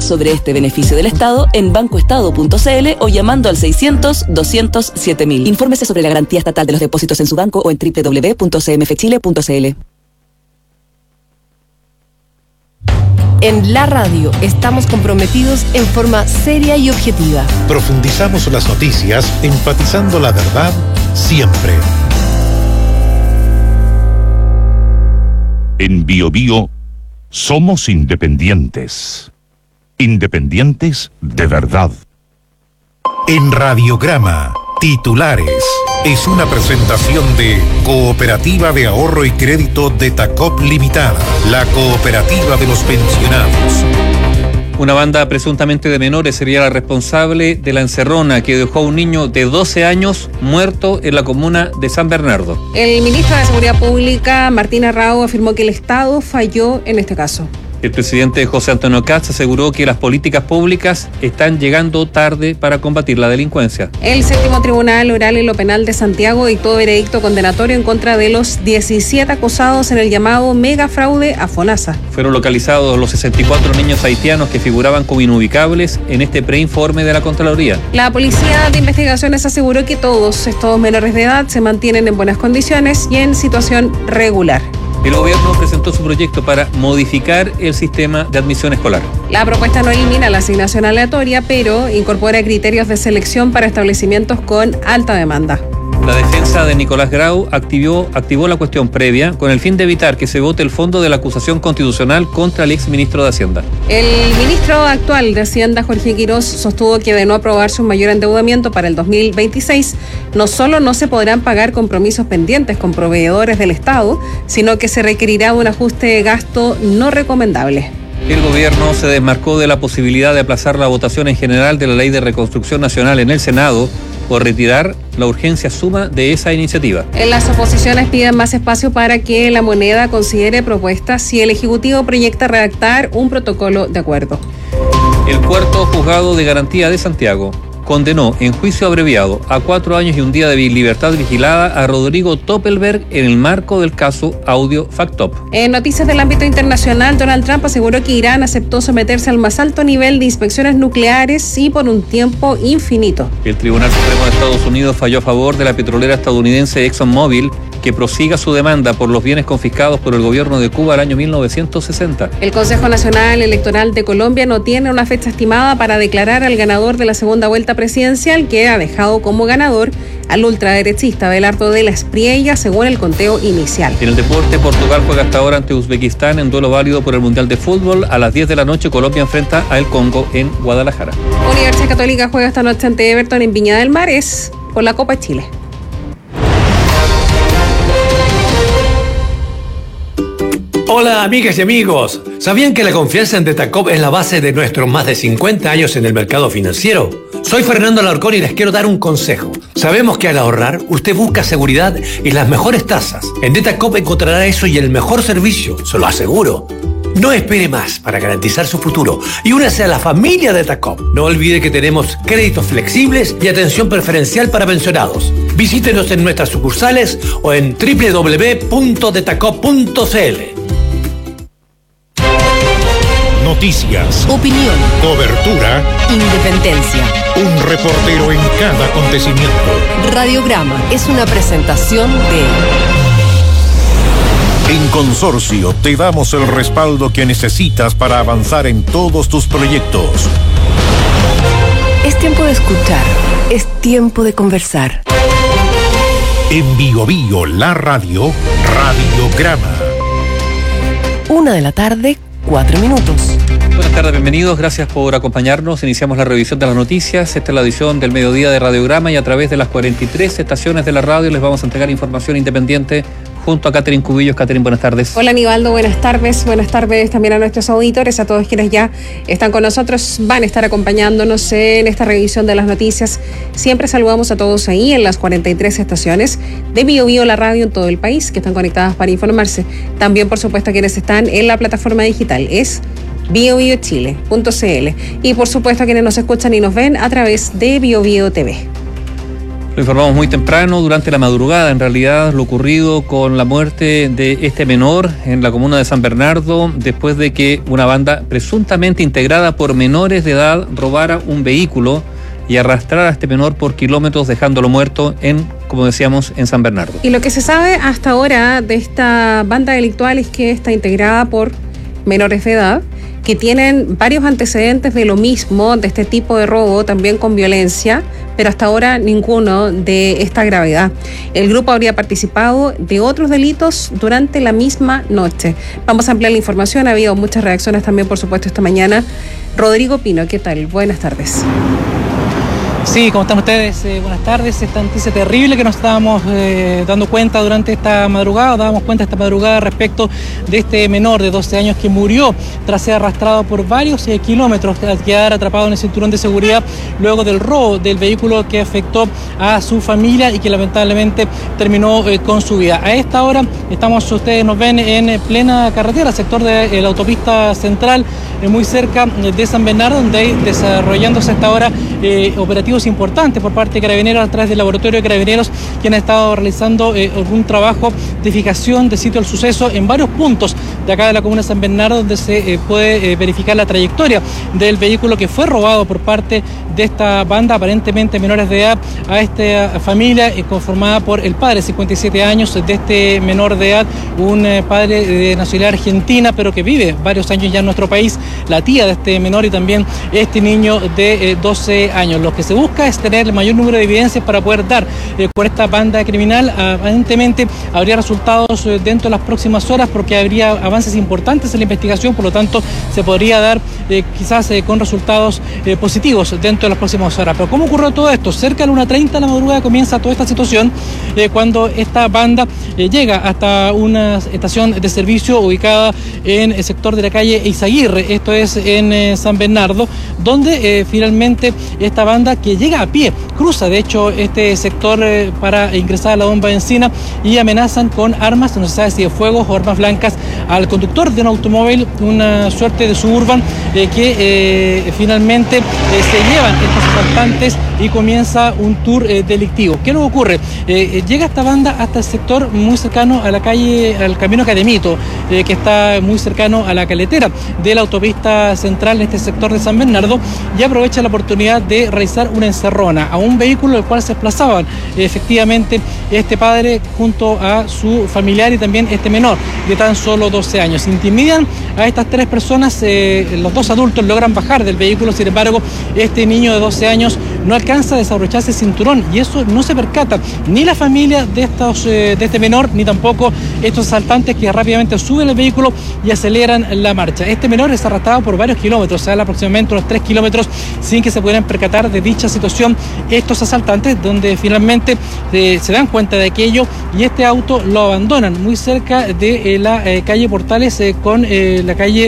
sobre este beneficio del Estado en bancoestado.cl o llamando al 600-200-7000. Infórmese sobre la garantía estatal de los depósitos en su banco o en www.cmfchile.cl. En la radio estamos comprometidos en forma seria y objetiva. Profundizamos las noticias, enfatizando la verdad siempre. En BioBio somos independientes. Independientes de verdad. En Radiograma, titulares. Es una presentación de Cooperativa de Ahorro y Crédito de Tacop Limitada, la cooperativa de los pensionados. Una banda presuntamente de menores sería la responsable de la encerrona que dejó a un niño de 12 años muerto en la comuna de San Bernardo. El ministro de Seguridad Pública, Martín Arrau, afirmó que el Estado falló en este caso. El presidente José Antonio Kast aseguró que las políticas públicas están llegando tarde para combatir la delincuencia. El séptimo tribunal oral en lo penal de Santiago dictó veredicto condenatorio en contra de los 17 acusados en el llamado megafraude a FONASA. Fueron localizados los 64 niños haitianos que figuraban como inubicables en este preinforme de la Contraloría. La Policía de Investigaciones aseguró que todos estos menores de edad se mantienen en buenas condiciones y en situación regular. El gobierno presentó su proyecto para modificar el sistema de admisión escolar. La propuesta no elimina la asignación aleatoria, pero incorpora criterios de selección para establecimientos con alta demanda. La defensa de Nicolás Grau activó la cuestión previa con el fin de evitar que se vote el fondo de la acusación constitucional contra el exministro de Hacienda. El ministro actual de Hacienda, Jorge Quirós, sostuvo que de no aprobarse un mayor endeudamiento para el 2026, no solo no se podrán pagar compromisos pendientes con proveedores del Estado, sino que se requerirá un ajuste de gasto no recomendable. El gobierno se desmarcó de la posibilidad de aplazar la votación en general de la Ley de Reconstrucción Nacional en el Senado por retirar la urgencia suma de esa iniciativa. Las oposiciones piden más espacio para que la moneda considere propuestas y el Ejecutivo proyecta redactar un protocolo de acuerdo. El cuarto juzgado de garantía de Santiago condenó en juicio abreviado a 4 años y un día de libertad vigilada a Rodrigo Toppelberg en el marco del caso Audio Factop. En noticias del ámbito internacional, Donald Trump aseguró que Irán aceptó someterse al más alto nivel de inspecciones nucleares y por un tiempo infinito. El Tribunal Supremo de Estados Unidos falló a favor de la petrolera estadounidense ExxonMobil que prosiga su demanda por los bienes confiscados por el gobierno de Cuba al año 1960. El Consejo Nacional Electoral de Colombia no tiene una fecha estimada para declarar al ganador de la segunda vuelta presidencial, que ha dejado como ganador al ultraderechista Abelardo de la Espriella, según el conteo inicial. En el deporte, Portugal juega hasta ahora ante Uzbekistán en duelo válido por el Mundial de Fútbol. A las 10 de la noche, Colombia enfrenta a El Congo en Guadalajara. Universidad Católica juega esta noche ante Everton en Viña del Mar, es por la Copa Chile. Hola amigas y amigos, ¿sabían que la confianza en Detacop es la base de nuestros más de 50 años en el mercado financiero? Soy Fernando Alarcón y les quiero dar un consejo. Sabemos que al ahorrar, usted busca seguridad y las mejores tasas. En Detacop encontrará eso y el mejor servicio, se lo aseguro. No espere más para garantizar su futuro y únase a la familia de Detacop. No olvide que tenemos créditos flexibles y atención preferencial para pensionados. Visítenos en nuestras sucursales o en www.detacop.cl. Noticias, Opinión, cobertura, independencia. un reportero en cada acontecimiento. Radiograma es una presentación de... En Consorcio te damos el respaldo que necesitas para avanzar en todos tus proyectos. Es tiempo de escuchar, es tiempo de conversar. En BioBio, la radio, Radiograma. 1:00 p.m, 4 minutos. Buenas tardes, bienvenidos, gracias por acompañarnos. Iniciamos la revisión de las noticias. Esta es la edición del mediodía de Radiograma y a través de las 43 estaciones de la radio les vamos a entregar información independiente junto a Catherine Cubillos. Catherine, buenas tardes. Hola Aníbaldo, buenas tardes también a nuestros auditores, a todos quienes ya están con nosotros, van a estar acompañándonos en esta revisión de las noticias. Siempre saludamos a todos ahí en las 43 estaciones de BioBio, la radio en todo el país, que están conectadas para informarse. También, por supuesto, a quienes están en la plataforma digital, es biobiochile.cl, y por supuesto a quienes nos escuchan y nos ven a través de BioBio TV. Lo informamos muy temprano, durante la madrugada, en realidad, lo ocurrido con la muerte de este menor en la comuna de San Bernardo, después de que una banda presuntamente integrada por menores de edad robara un vehículo y arrastrara a este menor por kilómetros, dejándolo muerto como decíamos, en San Bernardo. Y lo que se sabe hasta ahora de esta banda delictual es que está integrada por menores de edad, que tienen varios antecedentes de lo mismo, de este tipo de robo, también con violencia, pero hasta ahora ninguno de esta gravedad. El grupo habría participado de otros delitos durante la misma noche. Vamos a ampliar la información, ha habido muchas reacciones también, por supuesto, esta mañana. Rodrigo Pino, ¿qué tal? Buenas tardes. Sí, ¿cómo están ustedes? Buenas tardes. Esta noticia terrible que nos estábamos dando cuenta durante esta madrugada, respecto de este menor de 12 años que murió tras ser arrastrado por varios kilómetros al quedar atrapado en el cinturón de seguridad luego del robo del vehículo que afectó a su familia y que lamentablemente terminó con su vida. A esta hora ustedes nos ven en plena carretera, sector de la autopista central, muy cerca de San Bernardo, donde hay desarrollándose hasta ahora operativos importantes por parte de Carabineros a través del laboratorio de Carabineros, que han estado realizando algún trabajo de fijación de sitio del suceso en varios puntos de acá de la comuna de San Bernardo, donde se puede verificar la trayectoria del vehículo que fue robado por parte de esta banda, aparentemente menores de edad, a esta familia conformada por el padre, 57 años, de este menor de edad, un padre de nacionalidad argentina, pero que vive varios años ya en nuestro país, la tía de este menor y también este niño de 12 años. Lo que se busca es tener el mayor número de evidencias para poder dar con esta banda criminal. Aparentemente habría resultados dentro de las próximas horas, porque habría avances importantes en la investigación, por lo tanto se podría dar quizás con resultados positivos dentro de las próximas horas. Pero ¿cómo ocurrió todo esto? Cerca de la 1:30 de la madrugada comienza toda esta situación, cuando esta banda llega hasta una estación de servicio ubicada en el sector de la calle Eizaguirre, esto es en San Bernardo, donde finalmente esta banda, que llega a pie, cruza de hecho este sector para ingresar a la bomba de Encina, y amenazan con armas, no se sabe si de fuego o armas blancas, al conductor de un automóvil, una suerte de Suburban, que finalmente se llevan estos asaltantes y comienza un tour delictivo. ¿Qué es lo que ocurre? Llega esta banda hasta el sector muy cercano a la calle, al camino Academito, que está muy cercano a la caletera de la autopista central en este sector de San Bernardo, y aprovecha la oportunidad de realizar una encerrona a un vehículo del cual se desplazaban efectivamente este padre junto a su familiar y también este menor de tan solo 12 años. Intimidan a estas tres personas, los dos adultos logran bajar del vehículo, sin embargo este niño de 12 años no alcanza a desabrocharse el cinturón, y eso no se percata ni la familia de este menor, ni tampoco estos asaltantes, que rápidamente suben el vehículo y aceleran la marcha. Este menor es arrastrado por varios kilómetros, o sea, aproximadamente unos 3 kilómetros, sin que se pudieran percatar de dicha situación estos asaltantes, donde finalmente se dan cuenta de aquello y este auto lo abandonan muy cerca de la calle Portales con la calle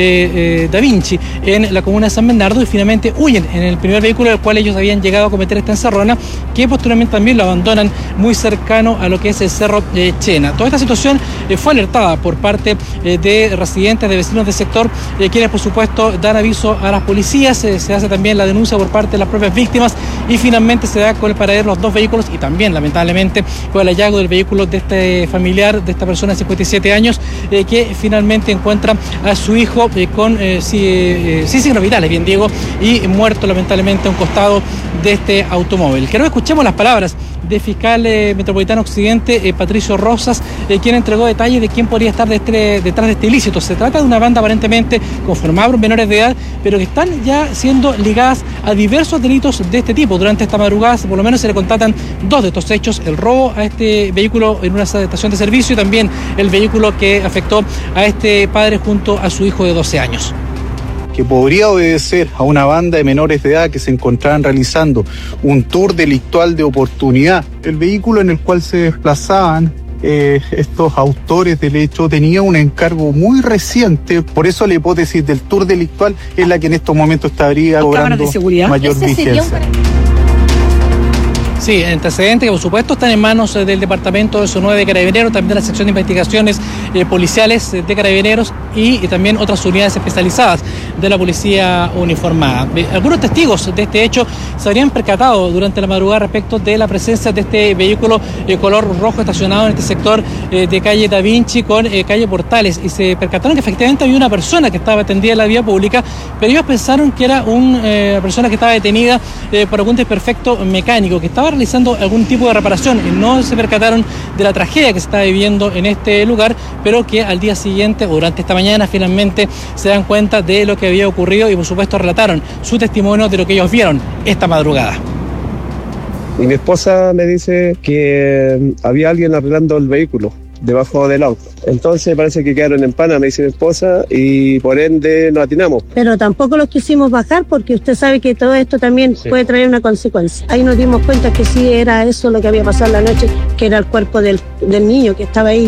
Da Vinci en la comuna de San Bernardo, y finalmente huyen en el primer vehículo del cual ellos habían llegado a cometer esta encerrona, que posteriormente también lo abandonan muy cercano a lo que es el Cerro Chena. Toda esta situación fue alertada por parte de residentes, de vecinos del sector, quienes por supuesto dan aviso a las policías, se hace también la denuncia por parte de las propias víctimas, y finalmente se da con el paradero los dos vehículos, y también lamentablemente con el hallazgo del vehículo de este familiar, de esta persona de 57 años, que finalmente encuentra a su hijo con signos vitales, bien digo, y muerto lamentablemente a un costado de este automóvil. Quiero que escuchemos las palabras del fiscal metropolitano Occidente, Patricio Rosas, quien entregó detalles de quién podría estar detrás de este ilícito. Se trata de una banda aparentemente conformada por menores de edad, pero que están ya siendo ligadas a diversos delitos de este tipo. Durante esta madrugada, por lo menos, se le contatan 2 de estos hechos: el robo a este vehículo en una estación de servicio, y también el vehículo que afectó a este padre junto a su hijo de 12 años. Que podría obedecer a una banda de menores de edad que se encontraban realizando un tour delictual de oportunidad. El vehículo en el cual se desplazaban estos autores del hecho tenía un encargo muy reciente, por eso la hipótesis del tour delictual es la que en estos momentos estaría cobrando mayor vigencia. Sí, antecedentes que por supuesto están en manos del Departamento de SO9 de Carabineros, también de la sección de investigaciones policiales de Carabineros y también otras unidades especializadas de la policía uniformada. Algunos testigos de este hecho se habrían percatado durante la madrugada respecto de la presencia de este vehículo color rojo estacionado en este sector de calle Da Vinci con calle Portales, y se percataron que efectivamente había una persona que estaba tendida en la vía pública, pero ellos pensaron que era una persona que estaba detenida por algún desperfecto mecánico, que estaba realizando algún tipo de reparación, y no se percataron de la tragedia que se estaba viviendo en este lugar, pero que al día siguiente o durante esta mañana finalmente se dan cuenta de lo que había ocurrido y por supuesto relataron su testimonio de lo que ellos vieron esta madrugada. Y mi esposa me dice que había alguien arreglando el vehículo debajo del auto. Entonces parece que quedaron en pana, me dice mi esposa, y por ende nos atinamos. Pero tampoco los quisimos bajar porque usted sabe que todo esto también puede traer una consecuencia. Ahí nos dimos cuenta que sí era eso lo que había pasado la noche, que era el cuerpo del niño que estaba ahí.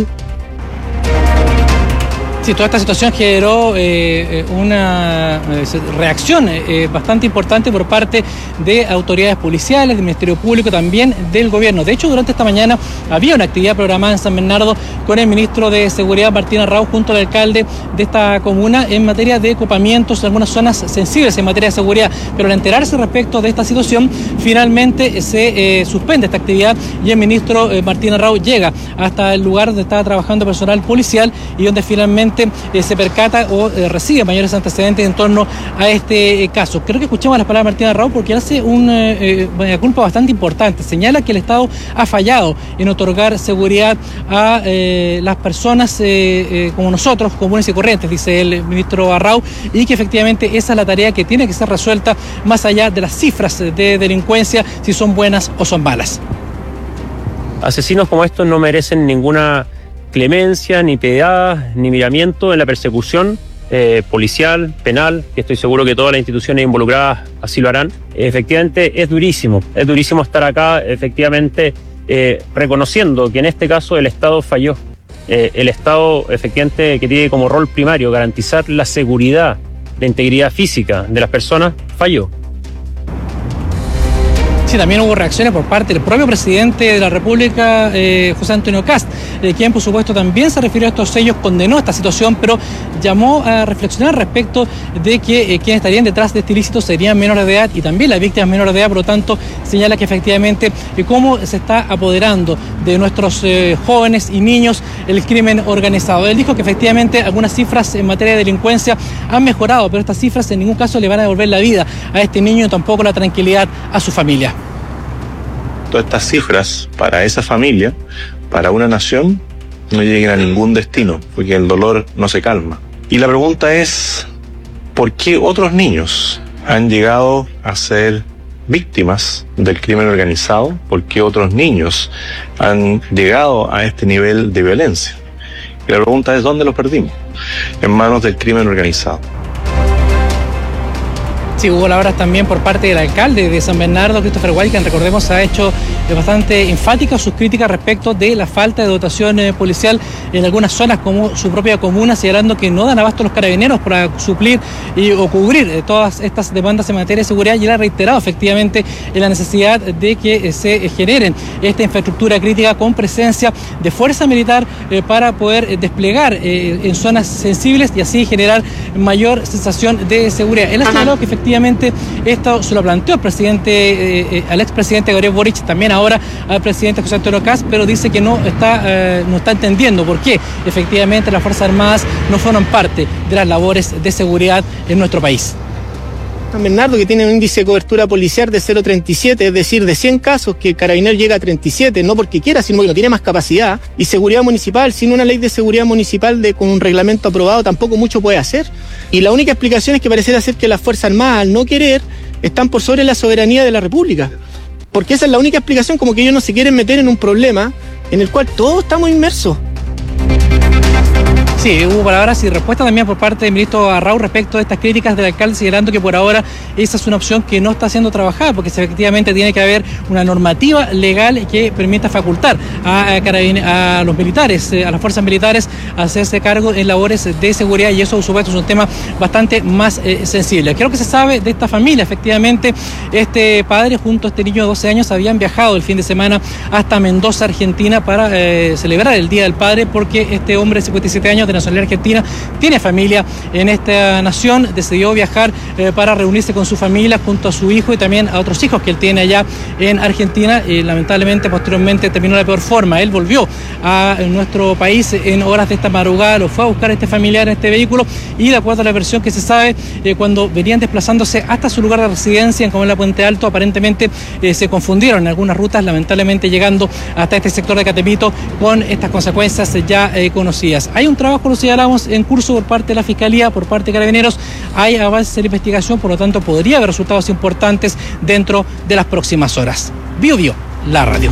Sí, toda esta situación generó una reacción bastante importante por parte de autoridades policiales, del Ministerio Público, también del gobierno. De hecho, durante esta mañana había una actividad programada en San Bernardo con el ministro de Seguridad, Martín Arrau, junto al alcalde de esta comuna en materia de copamientos en algunas zonas sensibles en materia de seguridad. Pero al enterarse respecto de esta situación, finalmente se suspende esta actividad y el ministro Martín Arrau llega hasta el lugar donde estaba trabajando personal policial y donde finalmente se percata o recibe mayores antecedentes en torno a este caso. Creo que escuchamos las palabras de Martín Arrau porque hace una culpa bastante importante. Señala que el Estado ha fallado en otorgar seguridad a las personas como nosotros, comunes y corrientes, dice el ministro Arrau, y que efectivamente esa es la tarea que tiene que ser resuelta más allá de las cifras de delincuencia, si son buenas o son malas. Asesinos como estos no merecen ninguna clemencia, ni piedad, ni miramiento en la persecución policial, penal, que estoy seguro que todas las instituciones involucradas así lo harán. Efectivamente es durísimo estar acá, efectivamente reconociendo que en este caso el Estado falló. El Estado efectivamente que tiene como rol primario garantizar la seguridad, la integridad física de las personas, falló. Sí, también hubo reacciones por parte del propio presidente de la República, José Antonio Kast, quien por supuesto también se refirió a estos sellos, condenó esta situación, pero llamó a reflexionar respecto de que quienes estarían detrás de este ilícito serían menores de edad y también las víctimas menores de edad. Por lo tanto, señala que efectivamente cómo se está apoderando de nuestros jóvenes y niños el crimen organizado. Él dijo que efectivamente algunas cifras en materia de delincuencia han mejorado, pero estas cifras en ningún caso le van a devolver la vida a este niño y tampoco la tranquilidad a su familia. Todas estas cifras para esa familia, para una nación, no lleguen a ningún destino, porque el dolor no se calma. Y la pregunta es, ¿por qué otros niños han llegado a ser víctimas del crimen organizado? ¿Por qué otros niños han llegado a este nivel de violencia? Y la pregunta es, ¿dónde los perdimos? En manos del crimen organizado. Sí, hubo palabras también por parte del alcalde de San Bernardo, Christopher White, quien recordemos ha hecho bastante enfáticas sus críticas respecto de la falta de dotación policial en algunas zonas como su propia comuna, señalando que no dan abasto los carabineros para suplir o cubrir todas estas demandas en materia de seguridad, y él ha reiterado efectivamente la necesidad de que se generen esta infraestructura crítica con presencia de fuerza militar para poder desplegar en zonas sensibles y así generar mayor sensación de seguridad. Él ha señalado que efectivamente esto se lo planteó el presidente, al expresidente Gabriel Boric, también ahora al presidente José Antonio Kast, pero dice que no está entendiendo por qué efectivamente las Fuerzas Armadas no fueron parte de las labores de seguridad en nuestro país. San Bernardo, que tiene un índice de cobertura policial de 0,37, es decir, de 100 casos que el carabinero llega a 37, no porque quiera, sino porque no tiene más capacidad. Y seguridad municipal, sin una ley de seguridad municipal con un reglamento aprobado, tampoco mucho puede hacer. Y la única explicación es que pareciera ser que las Fuerzas Armadas, al no querer, están por sobre la soberanía de la República. Porque esa es la única explicación, como que ellos no se quieren meter en un problema en el cual todos estamos inmersos. Sí, hubo palabras y respuestas también por parte del ministro Arrau respecto de estas críticas del alcalde, señalando que por ahora esa es una opción que no está siendo trabajada, porque efectivamente tiene que haber una normativa legal que permita facultar a los militares, a las fuerzas militares, a hacerse cargo en labores de seguridad, y eso, por supuesto, es un tema bastante más sensible. Creo que se sabe de esta familia, efectivamente, este padre junto a este niño de 12 años habían viajado el fin de semana hasta Mendoza, Argentina, para celebrar el Día del Padre, porque este hombre de 57 años de nacionalidad argentina, tiene familia en esta nación, decidió viajar para reunirse con su familia junto a su hijo y también a otros hijos que él tiene allá en Argentina, y lamentablemente posteriormente terminó de la peor forma. Él volvió a nuestro país en horas de esta madrugada, lo fue a buscar a este familiar en este vehículo y, de acuerdo a la versión que se sabe, cuando venían desplazándose hasta su lugar de residencia en Comuna Puente Alto, aparentemente se confundieron en algunas rutas, lamentablemente llegando hasta este sector de Catemito con estas consecuencias ya conocidas. Hay un trabajo, lo señalamos, en curso por parte de la Fiscalía, por parte de Carabineros, hay avances en la investigación, por lo tanto podría haber resultados importantes dentro de las próximas horas. Bio Bio, la radio.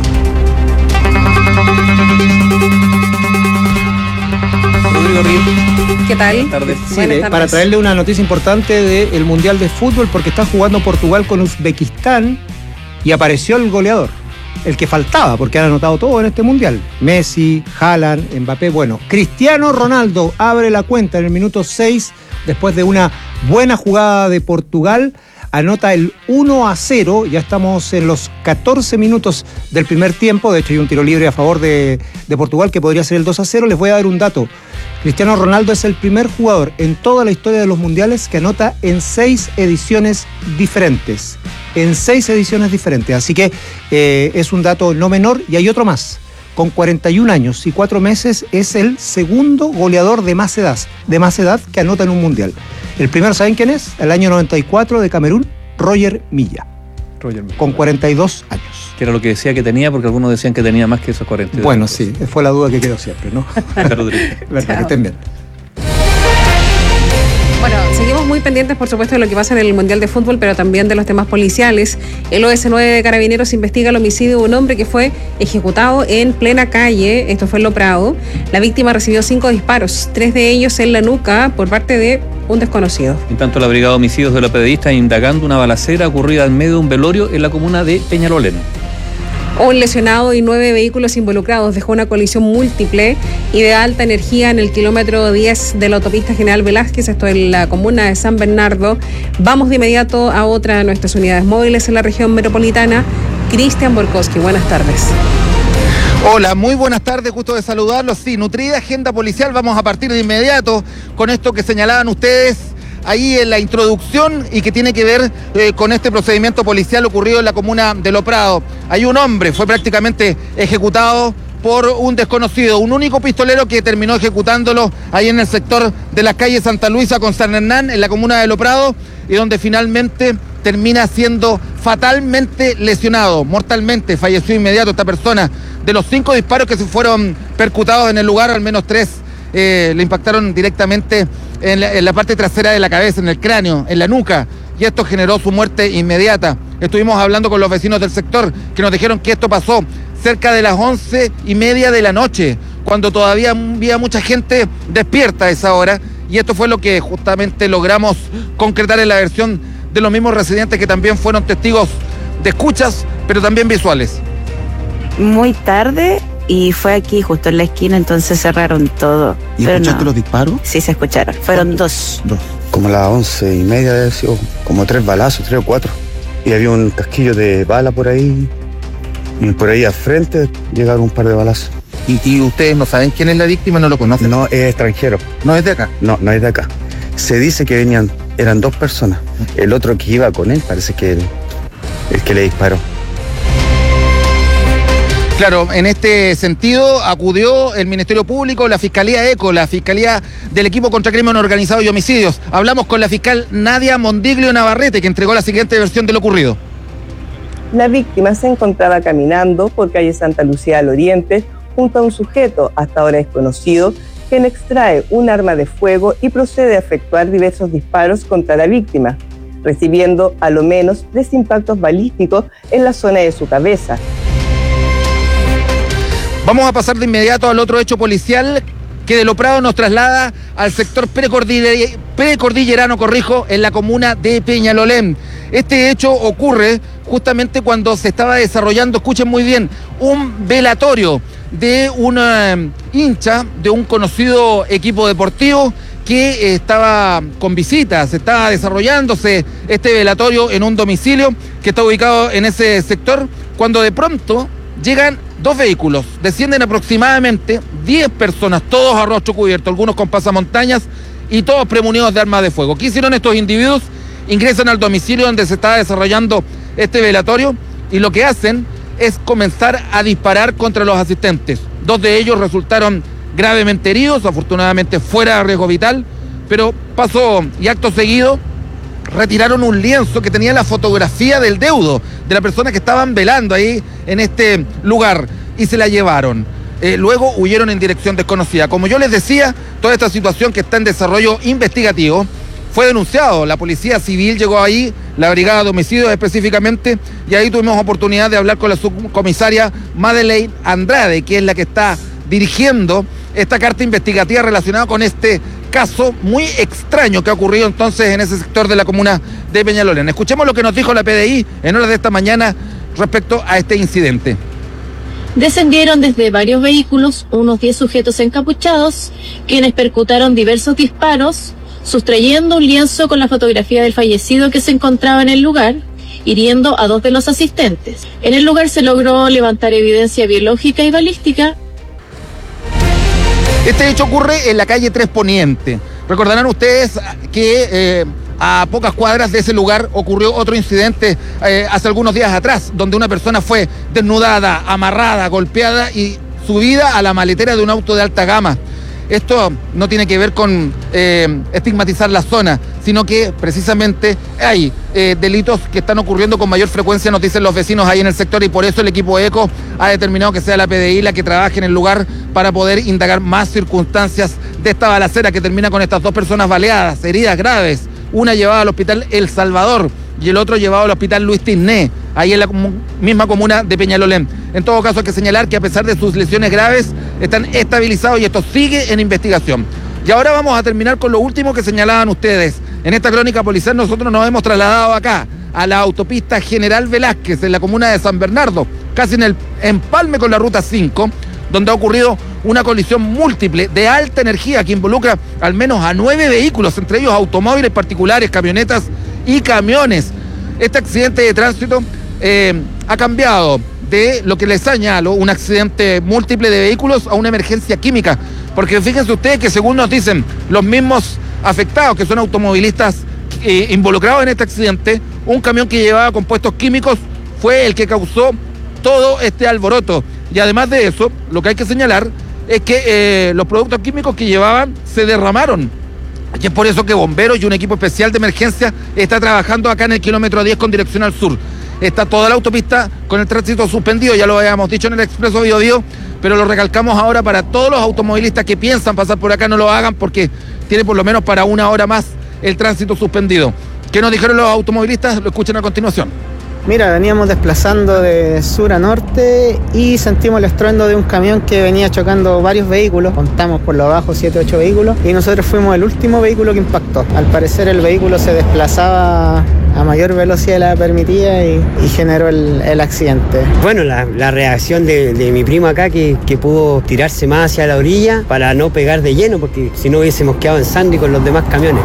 Rodrigo Ríos. ¿Qué tal? Buenas tardes. Sí, para traerle una noticia importante del Mundial de Fútbol, porque está jugando Portugal con Uzbekistán y apareció el goleador, el que faltaba, porque han anotado todo en este Mundial. Messi, Haaland, Mbappé, bueno. Cristiano Ronaldo abre la cuenta en el minuto 6, después de una buena jugada de Portugal, anota el 1-0, ya estamos en los 14 minutos del primer tiempo, de hecho hay un tiro libre a favor de Portugal que podría ser el 2-0, les voy a dar un dato. Cristiano Ronaldo es el primer jugador en toda la historia de los mundiales que anota en 6 ediciones diferentes. Así que es un dato no menor, y hay otro más. Con 41 años y 4 meses es el segundo goleador de más edad que anota en un mundial. El primero, ¿saben quién es? El año 94 de Camerún, Roger Milla. Con 42 años. Que era lo que decía que tenía, porque algunos decían que tenía más que esos 42. Bueno, sí, fue la duda que quedó siempre, ¿no? Verdad, que estén bien. Bueno, seguimos muy pendientes, por supuesto, de lo que pasa en el Mundial de Fútbol, pero también de los temas policiales. El OS9 de Carabineros investiga el homicidio de un hombre que fue ejecutado en plena calle, esto fue en Lo Prado. La víctima recibió 5 disparos, 3 de ellos en la nuca por parte de un desconocido. En tanto, la Brigada de Homicidios de la PDI está indagando una balacera ocurrida en medio de un velorio en la comuna de Peñalolén. Un lesionado y 9 vehículos involucrados dejó una colisión múltiple y de alta energía en el kilómetro 10 de la autopista General Velázquez, esto en la comuna de San Bernardo. Vamos de inmediato a otra de nuestras unidades móviles en la región metropolitana. Cristian Borkowski, buenas tardes. Hola, muy buenas tardes, gusto de saludarlos. Sí, nutrida agenda policial, vamos a partir de inmediato con esto que señalaban ustedes ahí en la introducción y que tiene que ver con este procedimiento policial ocurrido en la comuna de Lo Prado. Hay un hombre, fue prácticamente ejecutado por un desconocido, un único pistolero que terminó ejecutándolo ahí en el sector de la calle Santa Luisa con San Hernán, en la comuna de Lo Prado, y donde finalmente termina siendo fatalmente lesionado, mortalmente, falleció inmediato esta persona. De los 5 disparos que se fueron percutados en el lugar, al menos 3 le impactaron directamente en la parte trasera de la cabeza, en el cráneo, en la nuca, y esto generó su muerte inmediata. Estuvimos hablando con los vecinos del sector que nos dijeron que esto pasó cerca de las 11:30 de la noche, cuando todavía había mucha gente despierta a esa hora, y esto fue lo que justamente logramos concretar en la versión de los mismos residentes que también fueron testigos de escuchas, pero también visuales. Muy tarde, y fue aquí justo en la esquina, entonces cerraron todo. ¿Y escuchaste los disparos? Sí, se escucharon, fueron 2. Como a las 11:30 debe ser, como 3 balazos, 3 o 4. Y había un casquillo de bala por ahí, y por ahí al frente llegaron un par de balazos. ¿Y ustedes no saben quién es la víctima, no lo conocen? No, es extranjero. ¿No es de acá? No, no es de acá. Se dice que eran 2 personas. El otro que iba con él parece que el que le disparó. Claro, en este sentido acudió el Ministerio Público, la Fiscalía ECO, la Fiscalía del Equipo contra Crimen Organizado y Homicidios. Hablamos con la fiscal Nadia Mondiglio Navarrete, que entregó la siguiente versión de lo ocurrido. La víctima se encontraba caminando por calle Santa Lucía al Oriente junto a un sujeto, hasta ahora desconocido, quien extrae un arma de fuego y procede a efectuar diversos disparos contra la víctima, recibiendo a lo menos 3 impactos balísticos en la zona de su cabeza. Vamos a pasar de inmediato al otro hecho policial que de Lo Prado nos traslada al sector precordillerano, en la comuna de Peñalolén. Este hecho ocurre justamente cuando se estaba desarrollando, escuchen muy bien, un velatorio de una hincha de un conocido equipo deportivo que estaba con visitas, estaba desarrollándose este velatorio en un domicilio que está ubicado en ese sector, cuando de pronto llegan 2 vehículos, descienden aproximadamente 10 personas, todos a rostro cubierto, algunos con pasamontañas y todos premunidos de armas de fuego. ¿Qué hicieron estos individuos? Ingresan al domicilio donde se está desarrollando este velatorio y lo que hacen es comenzar a disparar contra los asistentes. 2 de ellos resultaron gravemente heridos, afortunadamente fuera de riesgo vital, pero pasó y acto seguido retiraron un lienzo que tenía la fotografía del deudo, de la persona que estaban velando ahí en este lugar, y se la llevaron. Luego huyeron en dirección desconocida. Como yo les decía, toda esta situación que está en desarrollo investigativo fue denunciado. La Policía Civil llegó ahí, la Brigada de Homicidios específicamente, y ahí tuvimos oportunidad de hablar con la subcomisaria Madeleine Andrade, que es la que está dirigiendo esta carta investigativa relacionada con este caso muy extraño que ha ocurrido entonces en ese sector de la comuna de Peñalolén. Escuchemos lo que nos dijo la PDI en horas de esta mañana respecto a este incidente. Descendieron desde varios vehículos unos 10 sujetos encapuchados, quienes percutaron diversos disparos, sustrayendo un lienzo con la fotografía del fallecido que se encontraba en el lugar, hiriendo a 2 de los asistentes. En el lugar se logró levantar evidencia biológica y balística. Este hecho ocurre en la calle 3 Poniente. Recordarán ustedes que a pocas cuadras de ese lugar ocurrió otro incidente hace algunos días atrás, donde una persona fue desnudada, amarrada, golpeada y subida a la maletera de un auto de alta gama. Esto no tiene que ver con estigmatizar la zona, sino que precisamente hay delitos que están ocurriendo con mayor frecuencia, nos dicen los vecinos ahí en el sector, y por eso el equipo ECO ha determinado que sea la PDI la que trabaje en el lugar para poder indagar más circunstancias de esta balacera que termina con estas 2 personas baleadas, heridas graves, una llevada al hospital El Salvador y el otro llevado al hospital Luis Tisné, ahí en la misma comuna de Peñalolén. En todo caso hay que señalar que a pesar de sus lesiones graves, están estabilizados y esto sigue en investigación. Y ahora vamos a terminar con lo último que señalaban ustedes. En esta crónica policial nosotros nos hemos trasladado acá, a la autopista General Velázquez, en la comuna de San Bernardo, casi en el empalme con la Ruta 5, donde ha ocurrido una colisión múltiple de alta energía que involucra al menos a 9 vehículos, entre ellos automóviles particulares, camionetas y camiones. Este accidente de tránsito ha cambiado de lo que les señalo, un accidente múltiple de vehículos, a una emergencia química. Porque fíjense ustedes que según nos dicen los mismos afectados, que son automovilistas involucrados en este accidente, un camión que llevaba compuestos químicos fue el que causó todo este alboroto. Y además de eso, lo que hay que señalar es que los productos químicos que llevaban se derramaron. Y es por eso que bomberos y un equipo especial de emergencia está trabajando acá en el kilómetro 10 con dirección al sur. Está toda la autopista con el tránsito suspendido, ya lo habíamos dicho en el Expreso Biobío, pero lo recalcamos ahora para todos los automovilistas que piensan pasar por acá, no lo hagan porque tiene por lo menos para 1 hora más el tránsito suspendido. ¿Qué nos dijeron los automovilistas? Lo escuchan a continuación. Mira, veníamos desplazando de sur a norte y sentimos el estruendo de un camión que venía chocando varios vehículos. Contamos por lo bajo 7 u 8 vehículos y nosotros fuimos el último vehículo que impactó. Al parecer el vehículo se desplazaba a mayor velocidad de la permitida y generó el accidente. Bueno, la reacción de mi primo acá que pudo tirarse más hacia la orilla para no pegar de lleno, porque si no hubiésemos quedado en Sandy con los demás camiones.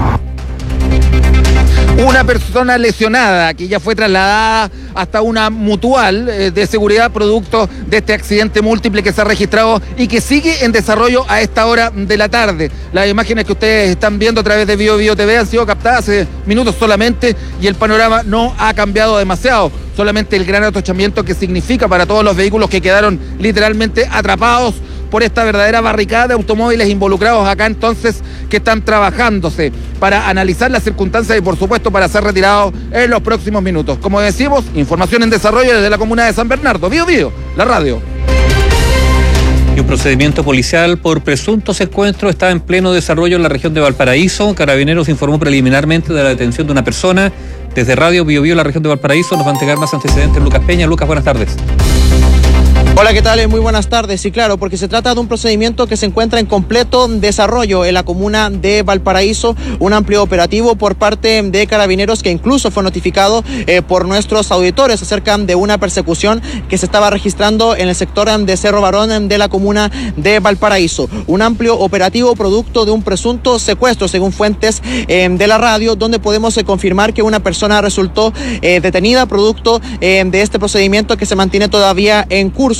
Una persona lesionada que ya fue trasladada hasta una mutual de seguridad producto de este accidente múltiple que se ha registrado y que sigue en desarrollo a esta hora de la tarde. Las imágenes que ustedes están viendo a través de Biobío TV han sido captadas hace minutos solamente y el panorama no ha cambiado demasiado. Solamente el gran atochamiento que significa para todos los vehículos que quedaron literalmente atrapados por esta verdadera barricada de automóviles involucrados acá entonces que están trabajándose para analizar las circunstancias y por supuesto para ser retirados en los próximos minutos. Como decimos, información en desarrollo desde la comuna de San Bernardo. Biobío, la radio. Y un procedimiento policial por presuntos encuentros está en pleno desarrollo en la región de Valparaíso. Carabineros informó preliminarmente de la detención de una persona. Desde Radio Biobío, la región de Valparaíso, nos va a entregar más antecedentes Lucas Peña. Lucas, buenas tardes. Hola, ¿qué tal? Muy buenas tardes. Sí, claro, porque se trata de un procedimiento que se encuentra en completo desarrollo en la comuna de Valparaíso, un amplio operativo por parte de Carabineros que incluso fue notificado por nuestros auditores acerca de una persecución que se estaba registrando en el sector de Cerro Barón de la comuna de Valparaíso. Un amplio operativo producto de un presunto secuestro, según fuentes de la radio, donde podemos confirmar que una persona resultó detenida producto de este procedimiento que se mantiene todavía en curso.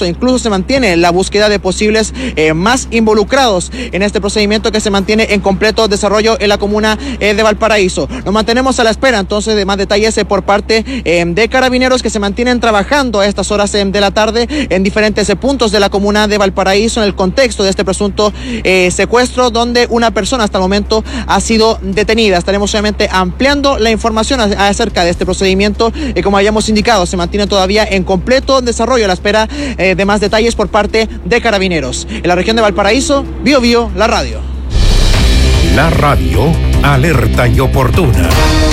incluso se mantiene la búsqueda de posibles más involucrados en este procedimiento que se mantiene en completo desarrollo en la comuna de Valparaíso. Nos mantenemos a la espera entonces de más detalles por parte de carabineros que se mantienen trabajando a estas horas de la tarde en diferentes puntos de la comuna de Valparaíso en el contexto de este presunto secuestro, donde una persona hasta el momento ha sido detenida. Estaremos obviamente ampliando la información acerca de este procedimiento y, como habíamos indicado, se mantiene todavía en completo desarrollo a la espera de más detalles por parte de carabineros. En la región de Valparaíso, Bio Bio, la radio. La radio, alerta y oportuna.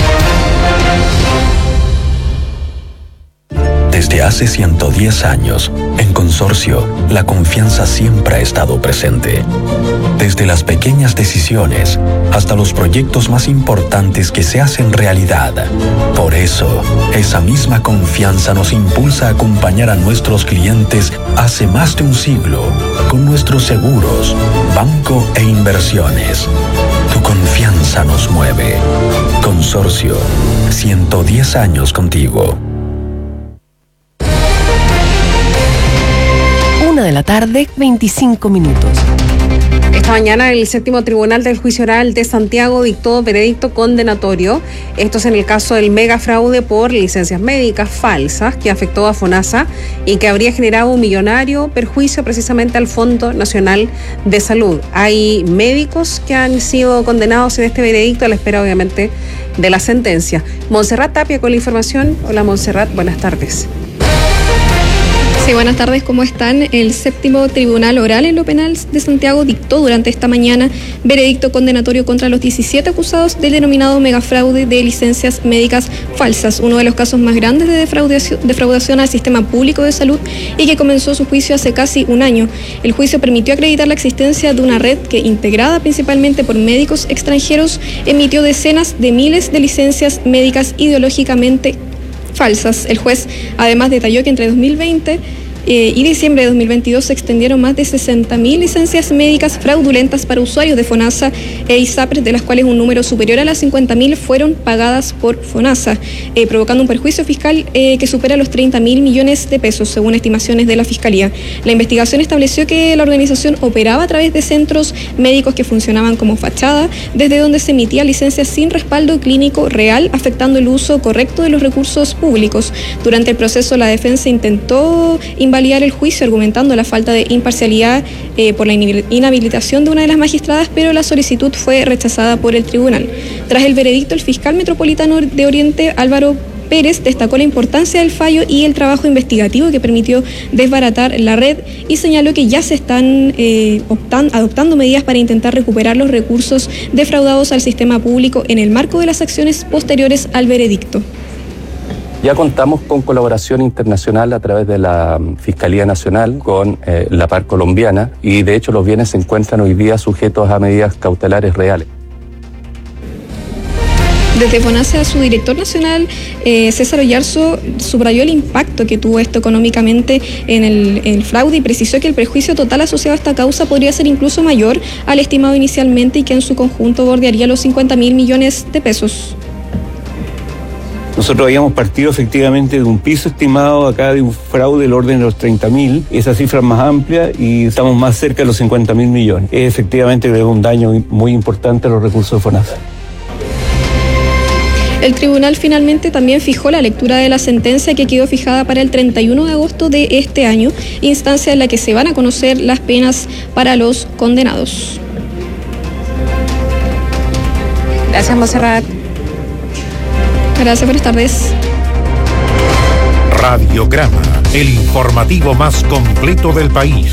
Desde hace 110 años, en Consorcio, la confianza siempre ha estado presente. Desde las pequeñas decisiones hasta los proyectos más importantes que se hacen realidad. Por eso, esa misma confianza nos impulsa a acompañar a nuestros clientes hace más de un siglo con nuestros seguros, banco e inversiones. Tu confianza nos mueve. Consorcio, 110 años contigo. 1:25 p.m. Esta mañana el séptimo tribunal del juicio oral de Santiago dictó veredicto condenatorio. Esto es en el caso del megafraude por licencias médicas falsas que afectó a FONASA y que habría generado un millonario perjuicio precisamente al Fondo Nacional de Salud. Hay médicos que han sido condenados en este veredicto a la espera obviamente de la sentencia. Montserrat Tapia con la información. Hola Montserrat, buenas tardes. Sí, buenas tardes, ¿cómo están? El séptimo tribunal oral en lo penal de Santiago dictó durante esta mañana veredicto condenatorio contra los 17 acusados del denominado megafraude de licencias médicas falsas, uno de los casos más grandes de defraudación al sistema público de salud y que comenzó su juicio hace casi un año. El juicio permitió acreditar la existencia de una red que, integrada principalmente por médicos extranjeros, emitió decenas de miles de licencias médicas ideológicamente falsas. El juez además detalló que entre 2020 y diciembre de 2022 se extendieron más de 60.000 licencias médicas fraudulentas para usuarios de FONASA e ISAPRES, de las cuales un número superior a las 50.000 fueron pagadas por FONASA, provocando un perjuicio fiscal que supera los 30.000 millones de pesos, según estimaciones de la Fiscalía. La investigación estableció que la organización operaba a través de centros médicos que funcionaban como fachada, desde donde se emitía licencias sin respaldo clínico real, afectando el uso correcto de los recursos públicos. Durante el proceso, la defensa intentó invalidar el juicio argumentando la falta de imparcialidad por la inhabilitación de una de las magistradas, pero la solicitud fue rechazada por el tribunal. Tras el veredicto, el fiscal metropolitano de Oriente, Álvaro Pérez, destacó la importancia del fallo y el trabajo investigativo que permitió desbaratar la red y señaló que ya se están adoptando medidas para intentar recuperar los recursos defraudados al sistema público en el marco de las acciones posteriores al veredicto. Ya contamos con colaboración internacional a través de la Fiscalía Nacional con la par colombiana y de hecho los bienes se encuentran hoy día sujetos a medidas cautelares reales. Desde FONASA, su director nacional, César Oyarzo, subrayó el impacto que tuvo esto económicamente en el fraude y precisó que el perjuicio total asociado a esta causa podría ser incluso mayor al estimado inicialmente y que en su conjunto bordearía los 50.000 millones de pesos. Nosotros habíamos partido efectivamente de un piso estimado acá de un fraude del orden de los 30.000, esa cifra es más amplia y estamos más cerca de los 50.000 millones. Efectivamente es un daño muy importante a los recursos de FONASA. El tribunal finalmente también fijó la lectura de la sentencia que quedó fijada para el 31 de agosto de este año, instancia en la que se van a conocer las penas para los condenados. Gracias, Montserrat. Gracias, buenas tardes. Radiograma, el informativo más completo del país.